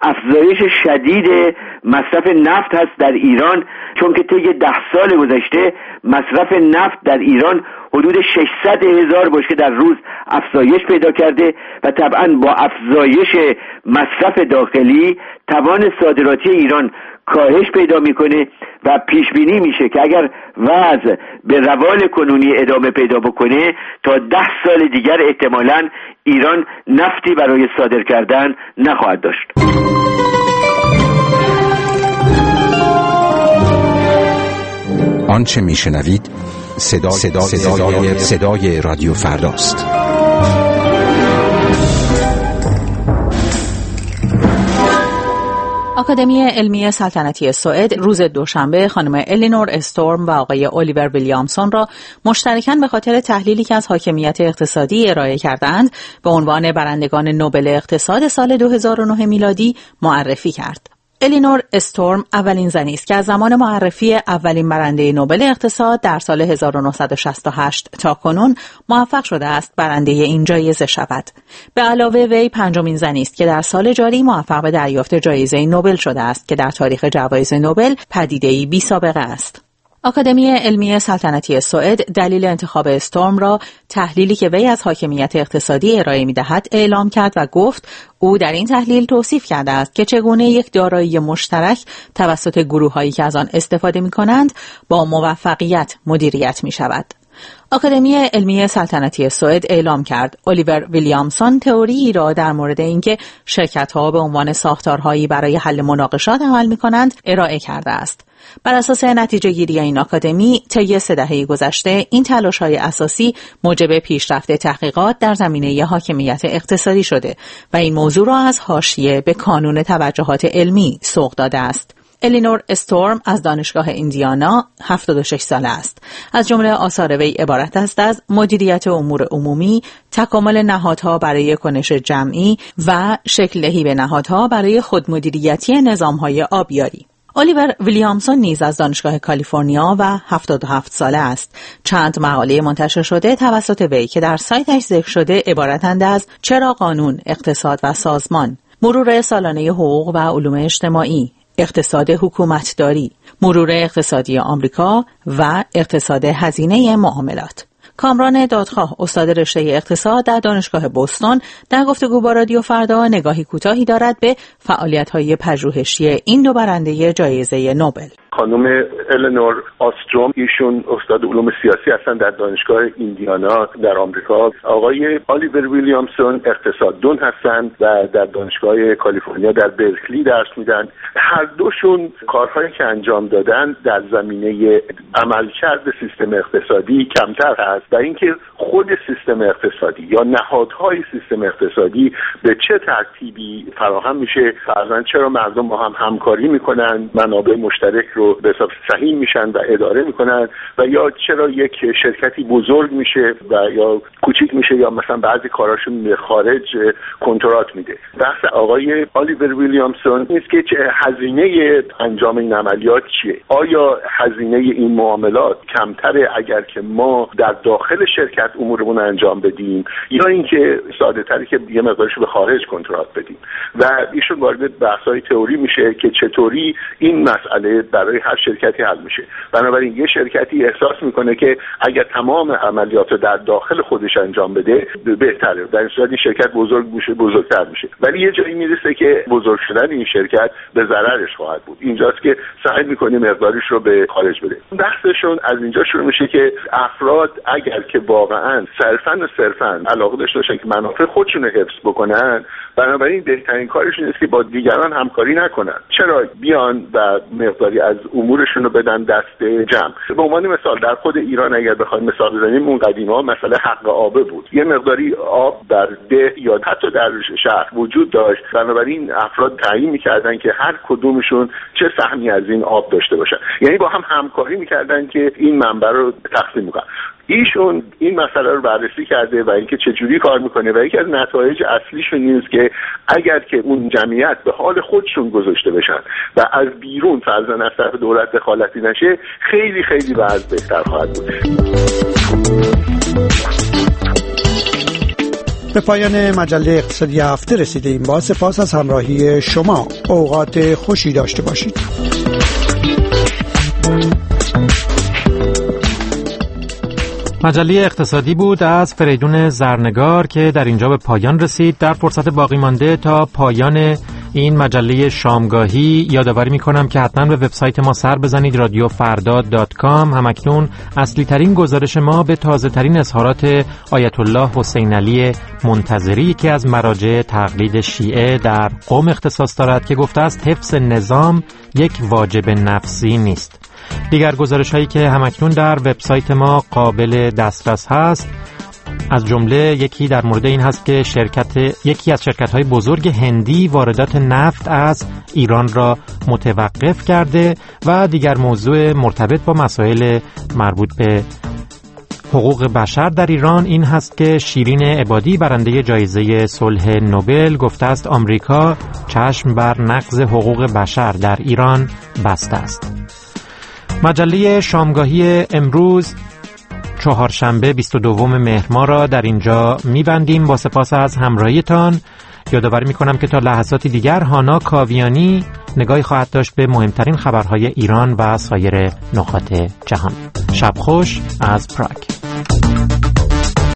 افزایش شدید مصرف نفت هست در ایران، چون که طی ده سال گذشته مصرف نفت در ایران حدود ششصد هزار بشکه در روز افزایش پیدا کرده و طبعا با افزایش مصرف داخلی توان صادراتی ایران کاهش پیدا میکنه و پیش بینی میشه که اگر وضع به روال کنونی ادامه پیدا بکنه تا ده سال دیگر احتمالاً ایران نفتی برای صادر کردن نخواهد داشت. آنچه میشنوید صدا صدا صدای, صدای رادیو فرداست. آکادمی علمی سلطنتی سوئد روز دوشنبه خانم الینور استورم و آقای الیور ویلیامسون را مشترکاً به خاطر تحلیلی که از حاکمیت اقتصادی ارائه کردند به عنوان برندگان نوبل اقتصاد سال دو هزار و نه میلادی معرفی کرد. الینور استورم اولین زنی است که از زمان معرفی اولین برنده نوبل اقتصاد در سال هزار و نهصد و شصت و هشت تا کنون موفق شده است برنده این جایزه شود. به علاوه وی پنجمین زنی است که در سال جاری موفق به دریافت جایزه نوبل شده است که در تاریخ جوایز نوبل پدیده‌ای بی سابقه است. آکادمی علمی سلطنتی سوئد دلیل انتخاب استورم را تحلیلی که وی از حاکمیت اقتصادی ارائه می‌دهد اعلام کرد و گفت او در این تحلیل توصیف کرده است که چگونه یک دارایی مشترک توسط گروه‌هایی که از آن استفاده می‌کنند با موفقیت مدیریت می‌شود. آکادمی علمی سلطنتی سوئد اعلام کرد الیور ویلیامسون تئوری را در مورد اینکه شرکت‌ها به عنوان ساختارهایی برای حل مناقشات عمل می‌کنند ارائه کرده است. بر اساس نتیجه گیری این آکادمی طی سه دهه گذشته این تلاش‌های اساسی موجب پیشرفت تحقیقات در زمینه حاکمیت اقتصادی شده و این موضوع را از حاشیه به کانون توجهات علمی سوق داده است. الینور استورم از دانشگاه ایندیانا هفتاد و شش ساله است. از جمله آثار وی عبارت است از مدیریت امور عمومی، تکامل نهادها برای کنش جمعی و شکل دهی به نهادها برای خودمدیریتی نظام‌های آبیاری. الیور ویلیامسون نیز از دانشگاه کالیفرنیا و هفتاد و هفت ساله است. چند مقاله منتشر شده توسط وی که در سایتش ذکر شده عبارتند از چرا قانون، اقتصاد و سازمان، مرور سالانه حقوق و علوم اجتماعی، اقتصاد حکومتداری، مرور اقتصادی آمریکا و اقتصاد هزینه معاملات. کامران دادخواه استاد رشته اقتصاد در دانشگاه بوستون در گفتگو با رادیو فردا نگاهی کوتاهی دارد به فعالیت‌های پژوهشی این دو برنده جایزه نوبل. خانم الینور آستروم ایشون استاد علوم سیاسی هستن در دانشگاه ایندیانا در آمریکا. آقای الیور ویلیامسون اقتصاددان هستند و در دانشگاه کالیفرنیا در برکلی درس میدن. هر دوشون کارهایی که انجام دادن در زمینه عملکرد سیستم اقتصادی کمتر هست و اینکه خود سیستم اقتصادی یا نهادهای سیستم اقتصادی به چه ترتیبی فراهم میشه، فرضاً چرا مردم با هم همکاری میکنن، منابع مشترک رو به حساب صحیح میشن و اداره میکنن و یا چرا یک شرکتی بزرگ میشه و یا کوچیک میشه یا مثلا بعضی کاراشون به خارج کنترات میده. بحث آقای الیور ویلیامسون نیست که هزینه انجام این عملیات چیه. آیا هزینه این معاملات کمتره اگر که ما در داخل شرکت امورمون انجام بدیم یا اینکه ساده تری که یه مقدارش به خارج کنترات بدیم؟ و ایشون وارد بحث‌های تئوری میشه که چطوری این مسئله برای هر شرکتی حل میشه. بنابراین یه شرکتی احساس میکنه که اگر تمام عملیات رو در داخل خودش انجام بده بهتره، در این صورت این شرکت بزرگ میشه، بزرگتر میشه. ولی یه جایی میرسه که بزرگ شدن این شرکت به ضررش خواهد بود. اینجاست که سعی میکنه مقدارش رو به خارج بده. بحثشون از اینجا شروع میشه که افراد اگر که واقعا صرفاً و صرفاً علاقه داشته باشن که منافع خودشون رو حفظ بکنن، بنابراین بهترین کارشون است که با دیگران همکاری نکنن. چرا بیان و مقداری از امورشون رو بدن دست جمع. به عنوان مثال در خود ایران اگر بخوایم مثال بزنیم، اون قدیما مسئله حق آب بود. یه مقداری آب در ده یا حتی در شهر وجود داشت، بنابراین افراد تعیین می‌کردن که هر کدومشون چه سهمی از این آب داشته باشن. یعنی با هم همکاری می‌کردن که این منبع رو تقسیم کنن. ایشون این مسئله رو بررسی کرده و اینکه چجوری کار میکنه و یکی از نتایج اصلیشون نیست که اگر که اون جمعیت به حال خودشون گذاشته بشن و از بیرون فرضاً از طرف دولت دخالتی نشه، خیلی خیلی وضع بهتر خواهد بود. به پایان مجله اقتصادی هفته رسیدیم. با سپاس از همراهی شما. اوقات خوشی داشته باشید. مجله اقتصادی بود از فریدون زرنگار که در اینجا به پایان رسید. در فرصت باقی مانده تا پایان این مجله شامگاهی یادآوری می‌کنم که حتما به وبسایت ما سر بزنید رادیو فردا دات کام. همکنون اصلی ترین گزارش ما به تازه ترین اظهارات آیت الله حسین علی منتظری که از مراجع تقلید شیعه در قم اختصاص دارد که گفته است حفظ نظام یک واجب نفسی نیست. دیگر گزارش هایی که همکنون در وبسایت ما قابل دسترس هست از جمله یکی در مورد این هست که شرکت یکی از شرکت های بزرگ هندی واردات نفت از ایران را متوقف کرده و دیگر موضوع مرتبط با مسائل مربوط به حقوق بشر در ایران این هست که شیرین عبادی برنده جایزه صلح نوبل گفته است آمریکا چشم بر نقض حقوق بشر در ایران بسته است. مجله شامگاهی امروز چهارشنبه بیست و دوم مهر ماه را در اینجا می‌بندیم. با سپاس از همراهیتان یادآوری می‌کنم که تا لحظاتی دیگر هانا کاویانی نگاهی خواهد داشت به مهمترین خبرهای ایران و سایر نقاط جهان. شب خوش از پراگ.